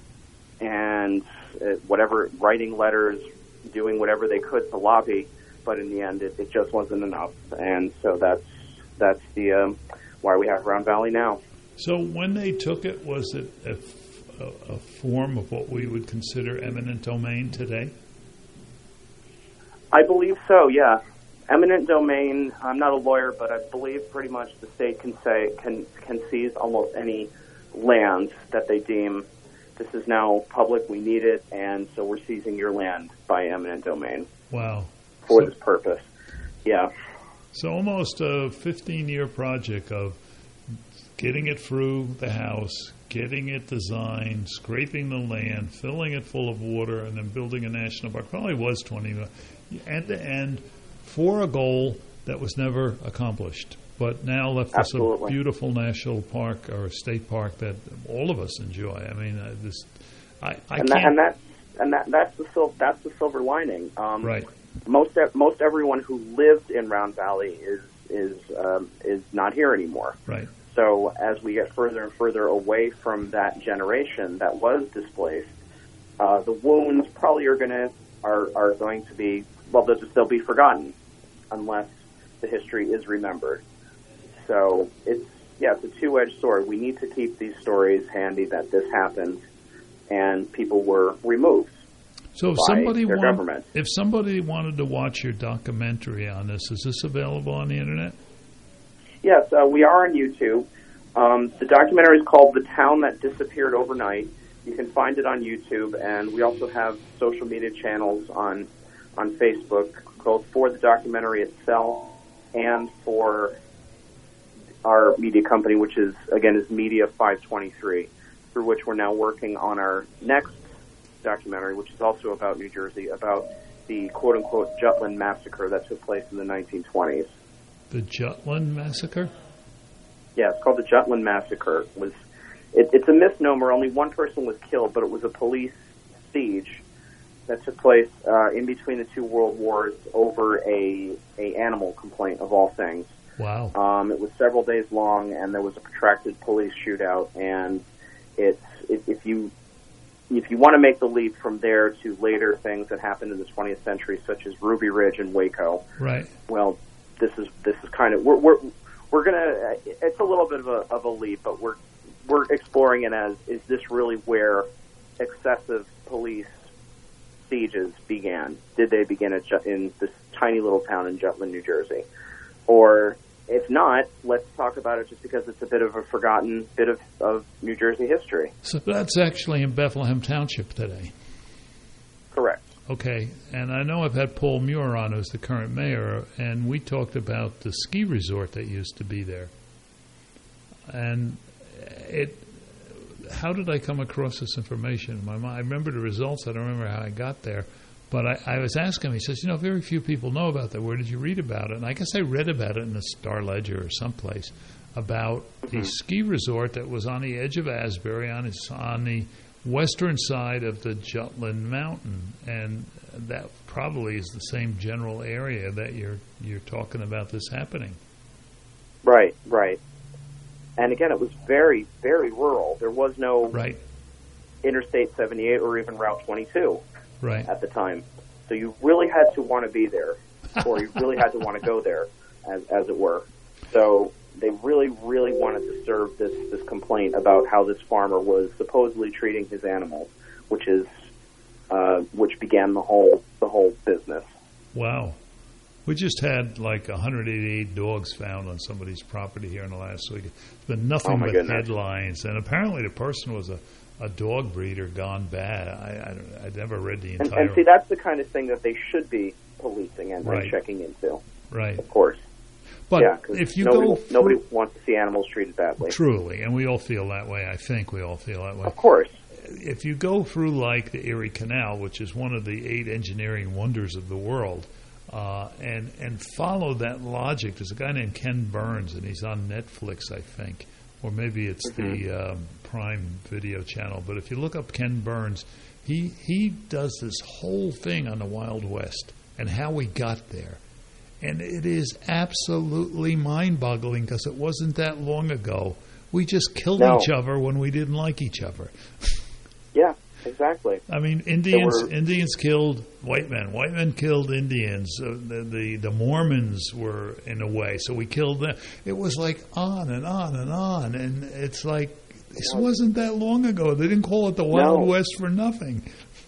Speaker 17: and uh, whatever, writing letters, doing whatever they could to lobby, but in the end, it, it just wasn't enough. And so that's that's the um, why we have Round Valley now.
Speaker 12: So when they took it, was it a, a, a form of what we would consider eminent domain today?
Speaker 17: I believe so, yeah. Eminent domain, I'm not a lawyer, but I believe pretty much the state can say can can seize almost any land that they deem this is now public, we need it, and so we're seizing your land by eminent domain.
Speaker 12: Wow.
Speaker 17: For
Speaker 12: so,
Speaker 17: this purpose. Yeah.
Speaker 12: So almost a fifteen-year project of getting it through the house, getting it designed, scraping the land, filling it full of water, and then building a national park. Probably was twenty, end to end, for a goal that was never accomplished, but now left us a beautiful national park or a state park that all of us enjoy. I mean, uh, this, I, I
Speaker 17: and
Speaker 12: can't.
Speaker 17: That, and that, and that, that's the sil- that's the silver lining. Um,
Speaker 12: right.
Speaker 17: Most most everyone who lived in Round Valley is is um, is not here anymore.
Speaker 12: Right.
Speaker 17: So as we get further and further away from that generation that was displaced, uh, the wounds probably are going to are are going to be well they'll just they'll be forgotten unless the history is remembered. So it's yeah it's a two-edged sword. We need to keep these stories handy that this happened and people were removed.
Speaker 12: So if
Speaker 17: by
Speaker 12: somebody
Speaker 17: their
Speaker 12: want,
Speaker 17: government.
Speaker 12: if somebody wanted to watch your documentary on this, is this available on the internet?
Speaker 17: Yes, uh, we are on YouTube. Um, the documentary is called "The Town That Disappeared Overnight." You can find it on YouTube, and we also have social media channels on on Facebook, both for the documentary itself and for our media company, which is, again, is Media five twenty-three, through which we're now working on our next documentary, which is also about New Jersey, about the quote-unquote Jutland Massacre that took place in the nineteen twenties.
Speaker 12: The Jutland Massacre?
Speaker 17: Yeah, it's called the Jutland Massacre. It was it, it's a misnomer. Only one person was killed, but it was a police siege that took place uh, in between the two world wars over a a animal complaint, of all things.
Speaker 12: Wow.
Speaker 17: Um, it was several days long, and there was a protracted police shootout. And it's it, if you if you want to make the leap from there to later things that happened in the twentieth century, such as Ruby Ridge and Waco,
Speaker 12: right?
Speaker 17: Well, this is this is kind of we're we're we're gonna. It's a little bit of a of a leap, but we're we're exploring it as, is this really where excessive police sieges began? Did they begin at Jut- in this tiny little town in Jutland, New Jersey? Or if not, let's talk about it just because it's a bit of a forgotten bit of, of New Jersey history.
Speaker 12: So that's actually in Bethlehem Township today.
Speaker 17: Correct.
Speaker 12: Okay, and I know I've had Paul Muir on, who's the current mayor, and we talked about the ski resort that used to be there. And it, how did I come across this information? My mind, I remember the results. I don't remember how I got there. But I, I was asking him, he says, you know, very few people know about that. Where did you read about it? And I guess I read about it in the Star Ledger or someplace about mm-hmm. the ski resort that was on the edge of Asbury, on, its, on the western side of the Jutland Mountain. And that probably is the same general area that you're you're talking about this happening.
Speaker 17: Right, right. And again, it was very, very rural. There was no
Speaker 12: right.
Speaker 17: Interstate seventy-eight or even Route twenty-two
Speaker 12: right.
Speaker 17: at the time. So you really had to want to be there, or you really had to want to go there, as, as it were. So they really, really wanted to serve this, this complaint about how this farmer was supposedly treating his animals, which is uh, which began the whole the whole business.
Speaker 12: Wow. We just had like one hundred eighty-eight dogs found on somebody's property here in the last week. It's been nothing
Speaker 17: oh
Speaker 12: but
Speaker 17: goodness.
Speaker 12: headlines. And apparently the person was a, a dog breeder gone bad. I, I, don't, I never read the entire...
Speaker 17: And, and see, that's the kind of thing that they should be policing and,
Speaker 12: right.
Speaker 17: and checking into.
Speaker 12: Right.
Speaker 17: Of course.
Speaker 12: But
Speaker 17: yeah,
Speaker 12: if you
Speaker 17: nobody,
Speaker 12: go... Through,
Speaker 17: nobody wants to see animals treated badly.
Speaker 12: Truly. And we all feel that way. I think we all feel that way.
Speaker 17: Of course.
Speaker 12: If you go through like the Erie Canal, which is one of the eight engineering wonders of the world... Uh, and and follow that logic. There's a guy named Ken Burns, and he's on Netflix, I think, or maybe it's mm-hmm. the um, Prime Video channel. But if you look up Ken Burns, he he does this whole thing on the Wild West and how we got there, and it is absolutely mind-boggling because it wasn't that long ago. We just killed
Speaker 17: no.
Speaker 12: each other when we didn't like each other.
Speaker 17: Yeah. Exactly.
Speaker 12: I mean, Indians
Speaker 17: were,
Speaker 12: Indians killed white men. White men killed Indians. Uh, the, the the Mormons were in a way, so we killed them. It was like on and on and on, and it's like this wasn't that long ago. They didn't call it the Wild
Speaker 17: no.
Speaker 12: West for nothing.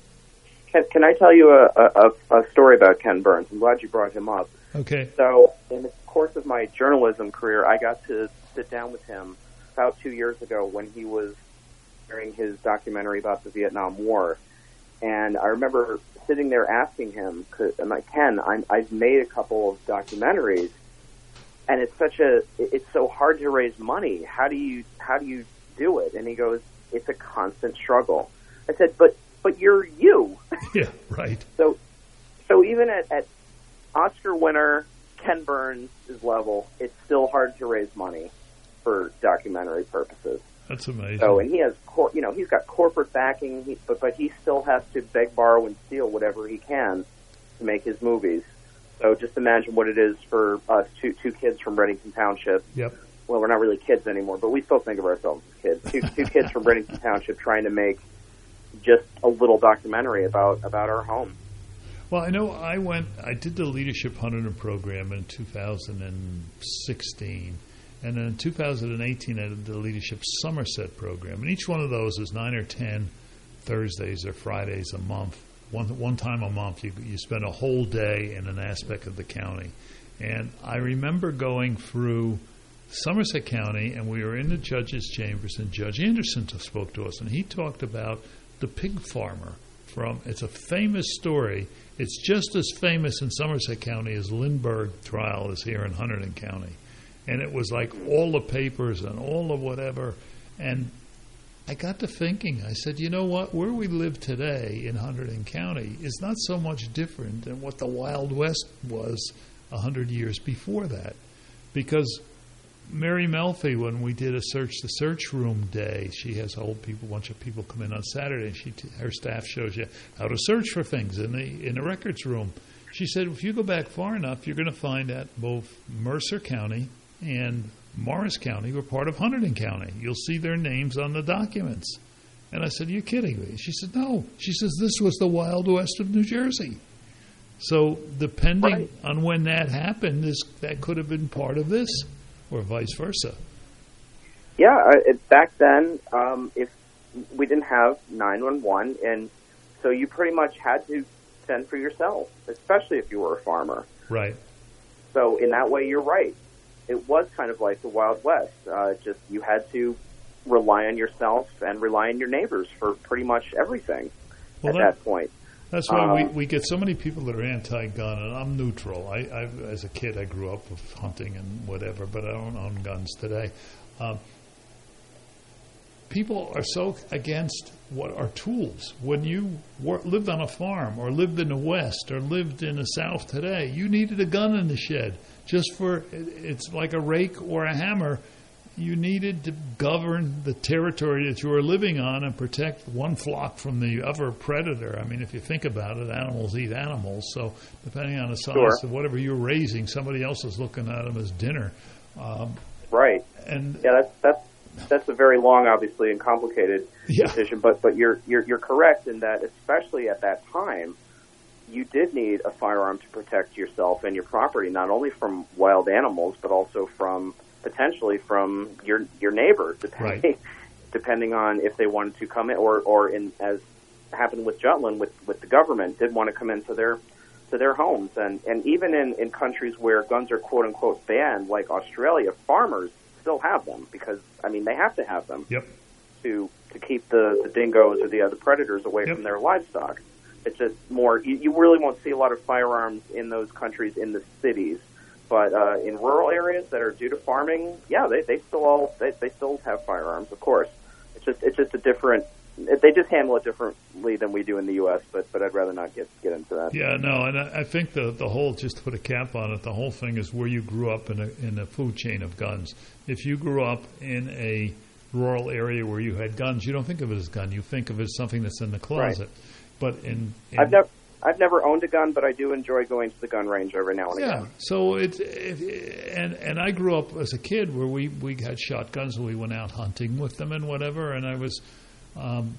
Speaker 17: Can, can I tell you a, a, a story about Ken Burns? I'm glad you brought him up.
Speaker 12: Okay.
Speaker 17: So, in the course of my journalism career, I got to sit down with him about two years ago when he was during his documentary about the Vietnam War. And I remember sitting there asking him, I'm like, Ken, I'm, I've made a couple of documentaries, and it's such a, it's so hard to raise money. How do you, how do you do it? And he goes, it's a constant struggle. I said, but, but you're you.
Speaker 12: Yeah, right.
Speaker 17: So, so even at, at Oscar winner Ken Burns' level, it's still hard to raise money for documentary purposes.
Speaker 12: That's amazing.
Speaker 17: So, and he has, cor- you know, he's got corporate backing, he, but but he still has to beg, borrow, and steal whatever he can to make his movies. So, just imagine what it is for us, two two kids from Reddington Township.
Speaker 12: Yep.
Speaker 17: Well, we're not really kids anymore, but we still think of ourselves as kids. Two two kids from Reddington Township trying to make just a little documentary about about our home.
Speaker 12: Well, I know I went. I did the Leadership one hundred program in two thousand sixteen. And then in two thousand eighteen, I did the Leadership Somerset program. And each one of those is nine or ten Thursdays or Fridays a month one one time a month. You you spend a whole day in an aspect of the county, and I remember going through Somerset County, and we were in the judge's chambers, and Judge Anderson spoke to us, and he talked about the pig farmer. From it's a famous story. It's just as famous in Somerset County as Lindbergh trial is here in Hunterdon County, and it was like all the papers and all the whatever, and I got to thinking. I said, you know what? Where we live today in Hunterdon County is not so much different than what the Wild West was a hundred years before that, because Mary Melfi, when we did a search the search room day, she has a whole people, bunch of people come in on Saturday, and she, her staff shows you how to search for things in the in the records room. She said, if you go back far enough, you're going to find that both Mercer County and Morris County were part of Hunterdon County. You'll see their names on the documents. And I said, are you kidding me? She said, no. She says, this was the Wild West of New Jersey. So depending right. on when that happened, this, that could have been part of this. Or vice versa.
Speaker 17: Yeah, it, back then, um, if we didn't have nine one one, and so you pretty much had to fend for yourself, especially if you were a farmer.
Speaker 12: Right.
Speaker 17: So in that way, you're right. It was kind of like the Wild West. Uh, just you had to rely on yourself and rely on your neighbors for pretty much everything well, at that, that point.
Speaker 12: That's why
Speaker 17: um,
Speaker 12: we, we get so many people that are anti-gun, and I'm neutral. I, I, as a kid, I grew up with hunting and whatever, but I don't own guns today. Um, people are so against what are tools. When you wor- lived on a farm or lived in the West or lived in the South today, you needed a gun in the shed. Just for, it's like a rake or a hammer. You needed to govern the territory that you were living on and protect one flock from the other predator. I mean, if you think about it, animals eat animals. So depending on the size sure. of whatever you're raising, somebody else is looking at them as dinner. Um,
Speaker 17: right.
Speaker 12: And
Speaker 17: yeah, that's that's that's a very long, obviously, and complicated
Speaker 12: yeah.
Speaker 17: decision. But but you're you're you're correct in that, especially at that time, you did need a firearm to protect yourself and your property, not only from wild animals, but also from potentially from your your neighbors, depending
Speaker 12: right.
Speaker 17: depending on if they wanted to come in, or or in as happened with Jutland with, with the government, did want to come into their to their homes, and and even in, in countries where guns are quote unquote banned, like Australia, farmers still have them because I mean they have to have them
Speaker 12: yep.
Speaker 17: to to keep the, the dingoes or the other predators away
Speaker 12: yep.
Speaker 17: from their livestock. It's just more you, you really won't see a lot of firearms in those countries in the cities. But uh, in rural areas that are due to farming, yeah, they, they still all they, they still have firearms, of course. It's just it's just a different. They just handle it differently than we do in the U S. But but I'd rather not get get into that.
Speaker 12: Yeah, no, and I, I think the the whole just to put a cap on it, the whole thing is where you grew up in a in a food chain of guns. If you grew up in a rural area where you had guns, you don't think of it as a gun. You think of it as something that's in the closet.
Speaker 17: Right.
Speaker 12: But in, in
Speaker 17: I've never. I've never owned a gun, but I do enjoy going to the gun range every now and
Speaker 12: yeah,
Speaker 17: again.
Speaker 12: Yeah, so it's it, and and I grew up as a kid where we, we had shotguns and we went out hunting with them and whatever. And I was, um,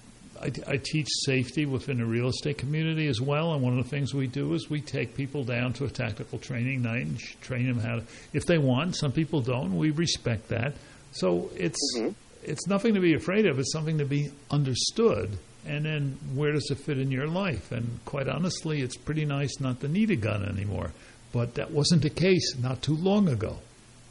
Speaker 12: I, I teach safety within the real estate community as well. And one of the things we do is we take people down to a tactical training night and train them how to, if they want. Some people don't. We respect that. So it's mm-hmm. it's nothing to be afraid of. It's something to be understood. And then where does it fit in your life? And quite honestly, it's pretty nice not to need a gun anymore. But that wasn't the case not too long ago.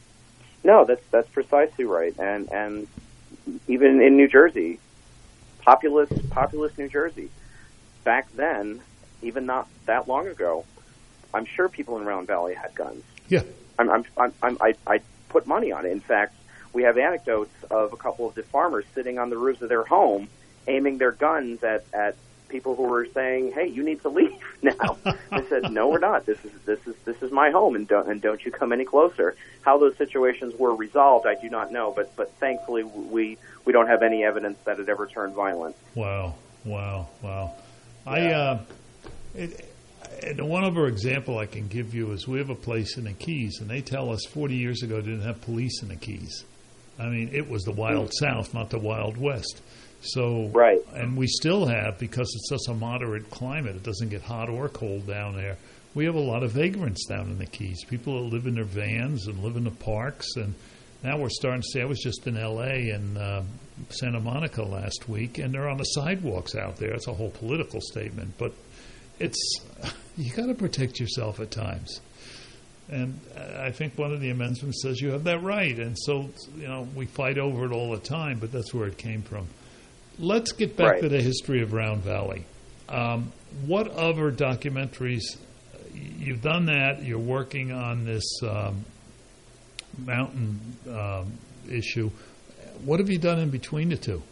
Speaker 17: No, that's that's precisely right. And and even in New Jersey, populous populous New Jersey, back then, even not that long ago, I'm sure people in Round Valley had guns.
Speaker 12: Yeah,
Speaker 17: I'm, I'm, I'm, I'm I I put money on it. In fact, we have anecdotes of a couple of the farmers sitting on the roofs of their home, aiming their guns at, at people who were saying, "Hey, you need to leave now." I said, "No, we're not. This is this is this is my home, and don't and don't you come any closer." How those situations were resolved, I do not know, but but thankfully we we don't have any evidence that it ever turned violent.
Speaker 12: Wow, wow, wow! Yeah. I uh, it, and one other example I can give you is we have a place in the Keys, and they tell us forty years ago they didn't have police in the Keys. I mean, it was the Wild mm. South, not the Wild West. So,
Speaker 17: right.
Speaker 12: And we still have, because it's such a moderate climate, it doesn't get hot or cold down there. We have a lot of vagrants down in the Keys, people that live in their vans and live in the parks, and now we're starting to see. I was just in L A and uh, Santa Monica last week, and they're on the sidewalks out there. It's a whole political statement, but it's you got to protect yourself at times. And I think one of the amendments says you have that right. And so, you know, we fight over it all the time, but that's where it came from. Let's get back
Speaker 17: right.
Speaker 12: to the history of Round Valley. Um, what other documentaries? You've done that. You're working on this um, mountain um, issue. What have you done in between the two?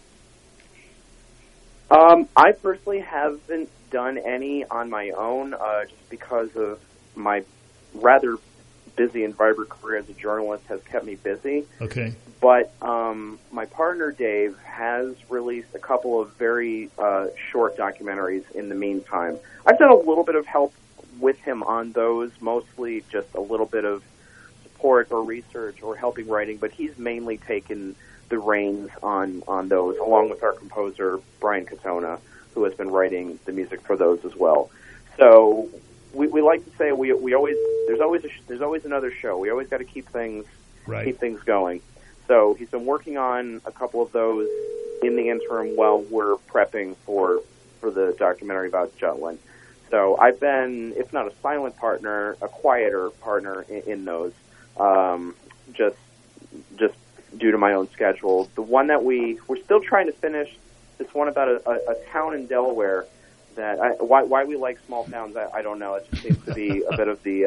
Speaker 17: Um, I personally haven't done any on my own, uh, just because of my rather busy and vibrant career as a journalist has kept me busy.
Speaker 12: Okay.
Speaker 17: But um, my partner, Dave, has released a couple of very uh, short documentaries in the meantime. I've done a little bit of help with him on those, mostly just a little bit of support or research or helping writing, but he's mainly taken the reins on, on those, along with our composer, Brian Katona, who has been writing the music for those as well. So we, we like to say we we always there's always a, there's always another show. We always got to keep things
Speaker 12: right.
Speaker 17: keep things going. So he's been working on a couple of those in the interim while we're prepping for for the documentary about Jutland. So I've been, if not a silent partner, a quieter partner in, in those, um, just just due to my own schedule. The one that we we're still trying to finish, this one about a, a, a town in Delaware. That I, why why we like small towns, I, I don't know. It just seems to be a bit of the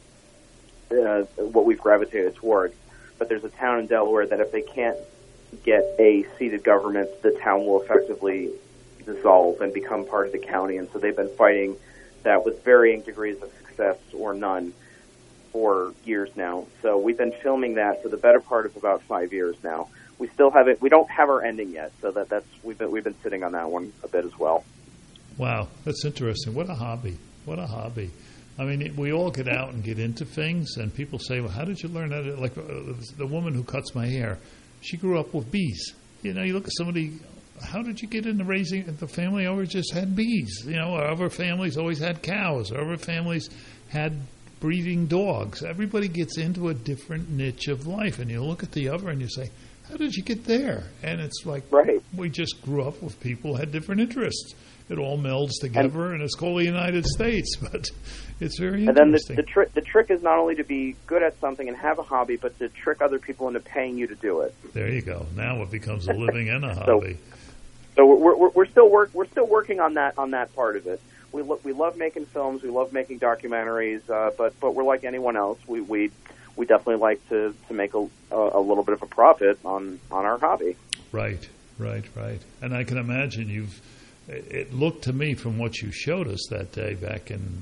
Speaker 17: uh, uh, what we've gravitated towards. But there's a town in Delaware that if they can't get a seated government, the town will effectively dissolve and become part of the county. And so they've been fighting that with varying degrees of success or none for years now. So we've been filming that for the better part of about five years now. We still haven't. We don't have our ending yet, so that that's we've been we've been sitting on that one a bit as well.
Speaker 12: Wow, that's interesting. What a hobby. What a hobby. I mean, we all get out and get into things, and people say, well, how did you learn how to, like uh, the woman who cuts my hair, she grew up with bees. You know, you look at somebody, how did you get into raising, the family always just had bees. You know, other families always had cows. Other families had breeding dogs. Everybody gets into a different niche of life, and you look at the other and you say, how did you get there? And it's like,
Speaker 17: right.
Speaker 12: we just grew up with people who had different interests. It all melds together, and, and it's called the United States, but it's very
Speaker 17: and
Speaker 12: interesting.
Speaker 17: And then the, the, tri- the trick is not only to be good at something and have a hobby, but to trick other people into paying you to do it.
Speaker 12: There you go. Now it becomes a living and a hobby.
Speaker 17: So, so we're, we're, we're still work we're still working on that on that part of it. We lo- we love making films, we love making documentaries, uh, but but we're like anyone else. We we we definitely like to, to make a, a a little bit of a profit on, on our hobby.
Speaker 12: Right, right, right. And I can imagine you've. It looked to me from what you showed us that day back in,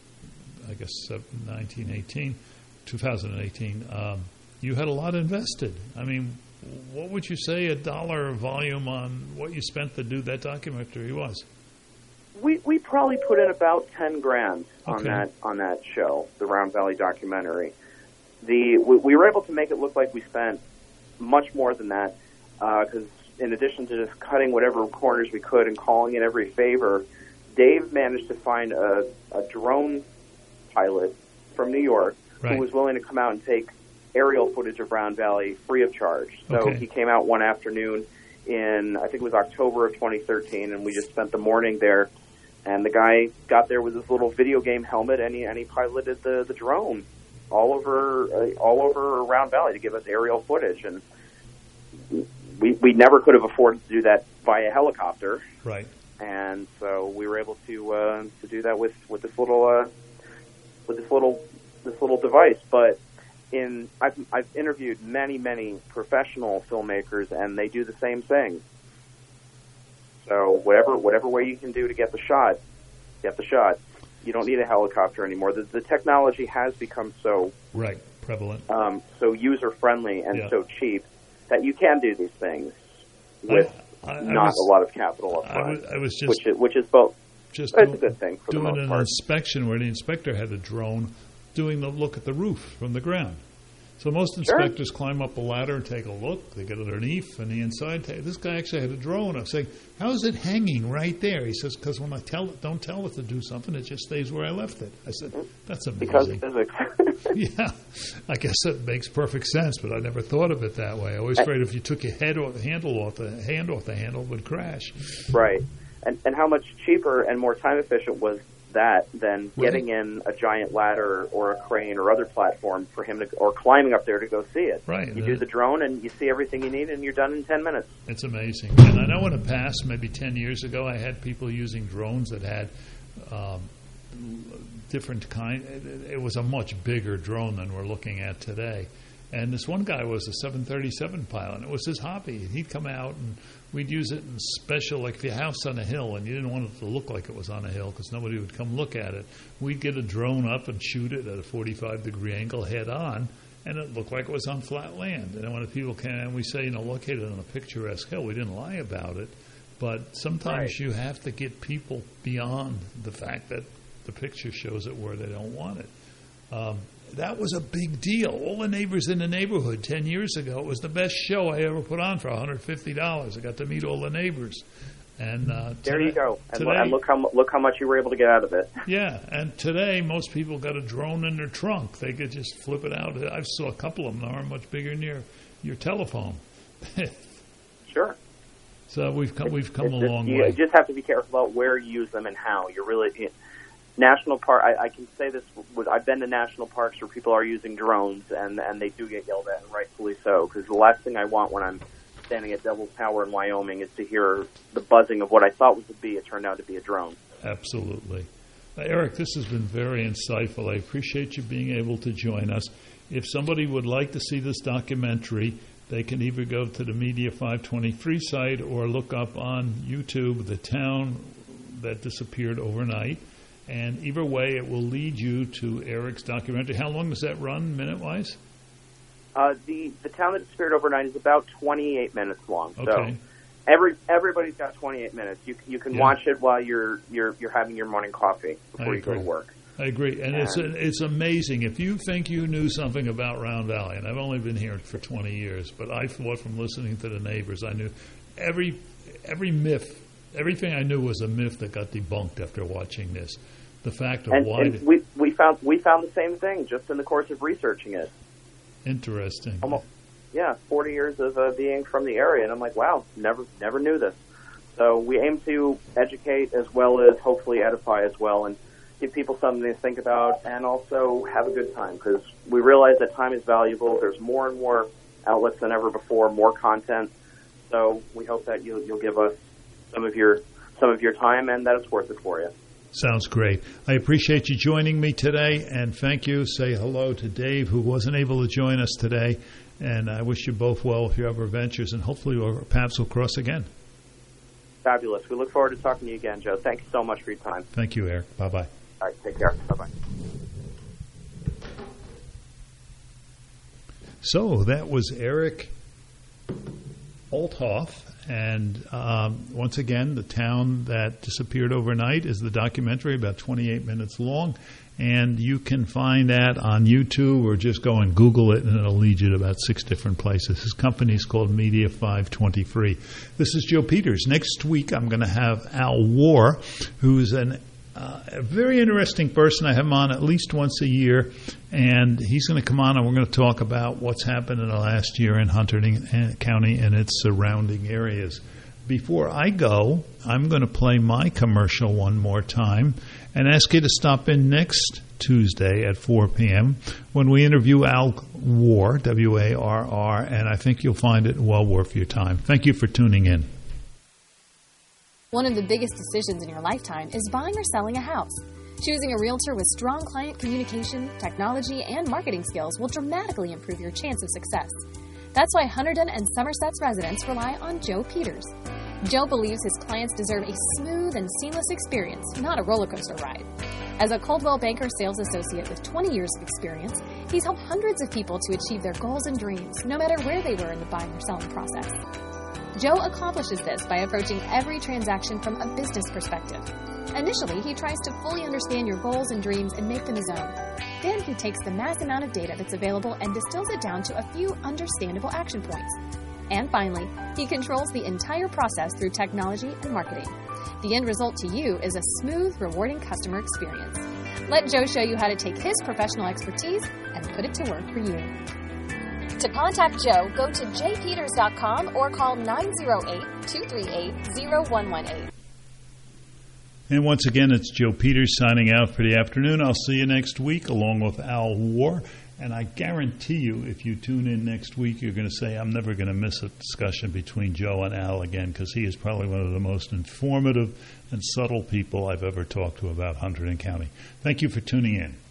Speaker 12: I guess, nineteen eighteen, twenty eighteen, um, you had a lot invested. I mean, what would you say a dollar volume on what you spent to do that documentary was?
Speaker 17: We we probably put in about ten grand on
Speaker 12: Okay.
Speaker 17: that on that show, the Round Valley documentary. The we, we were able to make it look like we spent much more than that because. Uh, in addition to just cutting whatever corners we could and calling in every favor, Dave managed to find a, a drone pilot from New York
Speaker 12: right.
Speaker 17: who was willing to come out and take aerial footage of Round Valley free of charge. So
Speaker 12: okay.
Speaker 17: he came out one afternoon in, I think it was October of twenty thirteen, and we just spent the morning there. And the guy got there with his little video game helmet, and he, and he piloted the, the drone all over uh, all over Round Valley to give us aerial footage. And We we never could have afforded to do that via helicopter,
Speaker 12: right?
Speaker 17: And so we were able to uh, to do that with, with this little uh, with this little this little device. But in I've I've interviewed many many professional filmmakers, and they do the same thing. So whatever whatever way you can do to get the shot, get the shot. You don't need a helicopter anymore. The, the technology has become so
Speaker 12: right prevalent,
Speaker 17: um, so user friendly, and
Speaker 12: yeah.
Speaker 17: so cheap. That you can do these things with
Speaker 12: I, I, I
Speaker 17: not
Speaker 12: was,
Speaker 17: a lot of capital up front,
Speaker 12: I was, I was just,
Speaker 17: which is, which is both.
Speaker 12: Just
Speaker 17: it's
Speaker 12: do,
Speaker 17: a good thing for the
Speaker 12: doing
Speaker 17: most
Speaker 12: an
Speaker 17: part.
Speaker 12: inspection where the inspector had a drone doing the look at the roof from the ground. So most inspectors sure. climb up a ladder and take a look. They get underneath and the inside. This guy actually had a drone. I'm saying, how is it hanging right there? He says, because when I tell it, don't tell it to do something, it just stays where I left it. I said, that's amazing.
Speaker 17: Because of physics.
Speaker 12: Yeah, I guess it makes perfect sense, but I never thought of it that way. I always afraid if you took your head off the handle off the hand off the handle, it would crash.
Speaker 17: Right, and and how much cheaper and more time efficient was that than getting in a giant ladder or a crane or other platform for him to, or climbing up there to go see it.
Speaker 12: Right.
Speaker 17: You do the drone and you see everything you need and you're done in ten minutes.
Speaker 12: It's amazing. And I know in the past, maybe ten years ago, I had people using drones that had um, different kind. It, it was a much bigger drone than we're looking at today. And this one guy was a seven thirty-seven pilot. It was his hobby. He'd come out and we'd use it in special, like if your house on a hill and you didn't want it to look like it was on a hill because nobody would come look at it, we'd get a drone up and shoot it at a forty-five degree angle head on, and it looked like it was on flat land. And then when the people came and we say, you know, located on a picturesque hill, we didn't lie about it. But sometimes right. you have to get people beyond the fact that the picture shows it where they don't want it. Um, that was a big deal. All the neighbors in the neighborhood ten years ago, it was the best show I ever put on for one hundred fifty dollars. I got to meet all the neighbors. And uh,
Speaker 17: there
Speaker 12: today,
Speaker 17: you go. And,
Speaker 12: today,
Speaker 17: and look how look how much you were able to get out of it.
Speaker 12: Yeah, and today most people got a drone in their trunk. They could just flip it out. I saw a couple of them that are much bigger than your, your telephone.
Speaker 17: Sure.
Speaker 12: So we've come we've come
Speaker 17: it's
Speaker 12: a
Speaker 17: just,
Speaker 12: long
Speaker 17: you
Speaker 12: way.
Speaker 17: You just have to be careful about where you use them and how. You're really national park. I, I can say this: with, I've been to national parks where people are using drones, and and they do get yelled at, and rightfully so. Because the last thing I want when I'm standing at Devil's Tower in Wyoming is to hear the buzzing of what I thought was a bee. It turned out to be a drone.
Speaker 12: Absolutely, uh, Eric. This has been very insightful. I appreciate you being able to join us. If somebody would like to see this documentary, they can either go to the Media five twenty-three site or look up on YouTube the town that disappeared overnight. And either way, it will lead you to Eric's documentary. How long does that run, minute-wise?
Speaker 17: Uh, the the town that disappeared overnight is about twenty-eight minutes long.
Speaker 12: Okay.
Speaker 17: So every everybody's got twenty-eight minutes. You you can
Speaker 12: Yeah.
Speaker 17: watch it while you're you're you're having your morning coffee before
Speaker 12: I
Speaker 17: you go to
Speaker 12: agree.
Speaker 17: work.
Speaker 12: I agree, and,
Speaker 17: And
Speaker 12: it's it's amazing. If you think you knew something about Round Valley, and I've only been here for twenty years, but I thought from listening to the neighbors, I knew every every myth, everything I knew was a myth that got debunked after watching this. The fact of
Speaker 17: And,
Speaker 12: why
Speaker 17: and we we found we found the same thing just in the course of researching it.
Speaker 12: Interesting.
Speaker 17: Almost, yeah, forty years of uh, being from the area, and I'm like, wow, never never knew this. So we aim to educate as well as hopefully edify as well, and give people something to think about, and also have a good time, because we realize that time is valuable. There's more and more outlets than ever before, more content. So we hope that you'll, you'll give us some of your some of your time, and that it's worth it for you.
Speaker 12: Sounds great. I appreciate you joining me today, and thank you. Say hello to Dave, who wasn't able to join us today, and I wish you both well with your other ventures, and hopefully our paths will cross again.
Speaker 17: Fabulous. We look forward to talking to you again, Joe. Thank you so much for your time.
Speaker 12: Thank you, Eric. Bye-bye.
Speaker 17: All right, take care. Bye-bye.
Speaker 12: So that was Eric Althoff. And um, once again, the town that disappeared overnight is the documentary, about twenty-eight minutes long. And you can find that on YouTube, or just go and Google it, and it'll lead you to about six different places. His company is called Media five twenty-three. This is Joe Peters. Next week, I'm going to have Al War, who's an Uh, a very interesting person. I have him on at least once a year, and he's going to come on and we're going to talk about what's happened in the last year in Hunterdon County and its surrounding areas. Before I go, I'm going to play my commercial one more time and ask you to stop in next Tuesday at four p.m. when we interview Al War, W A R R, and I think you'll find it well worth your time. Thank you for tuning in.
Speaker 18: One of the biggest decisions in your lifetime is buying or selling a house. Choosing a realtor with strong client communication, technology, and marketing skills will dramatically improve your chance of success. That's why Hunterdon and Somerset's residents rely on Joe Peters. Joe believes his clients deserve a smooth and seamless experience, not a roller coaster ride. As a Coldwell Banker sales associate with twenty years of experience, he's helped hundreds of people to achieve their goals and dreams, no matter where they were in the buying or selling process. Joe accomplishes this by approaching every transaction from a business perspective. Initially, he tries to fully understand your goals and dreams and make them his own. Then he takes the mass amount of data that's available and distills it down to a few understandable action points. And finally, he controls the entire process through technology and marketing. The end result to you is a smooth, rewarding customer experience. Let Joe show you how to take his professional expertise and put it to work for you. To contact Joe, go to j peters dot com or call nine oh eight, two three eight, oh one one eight.
Speaker 12: And once again, it's Joe Peters signing out for the afternoon. I'll see you next week along with Al War. And I guarantee you, if you tune in next week, you're going to say, I'm never going to miss a discussion between Joe and Al again, because he is probably one of the most informative and subtle people I've ever talked to about Hunterdon County. Thank you for tuning in.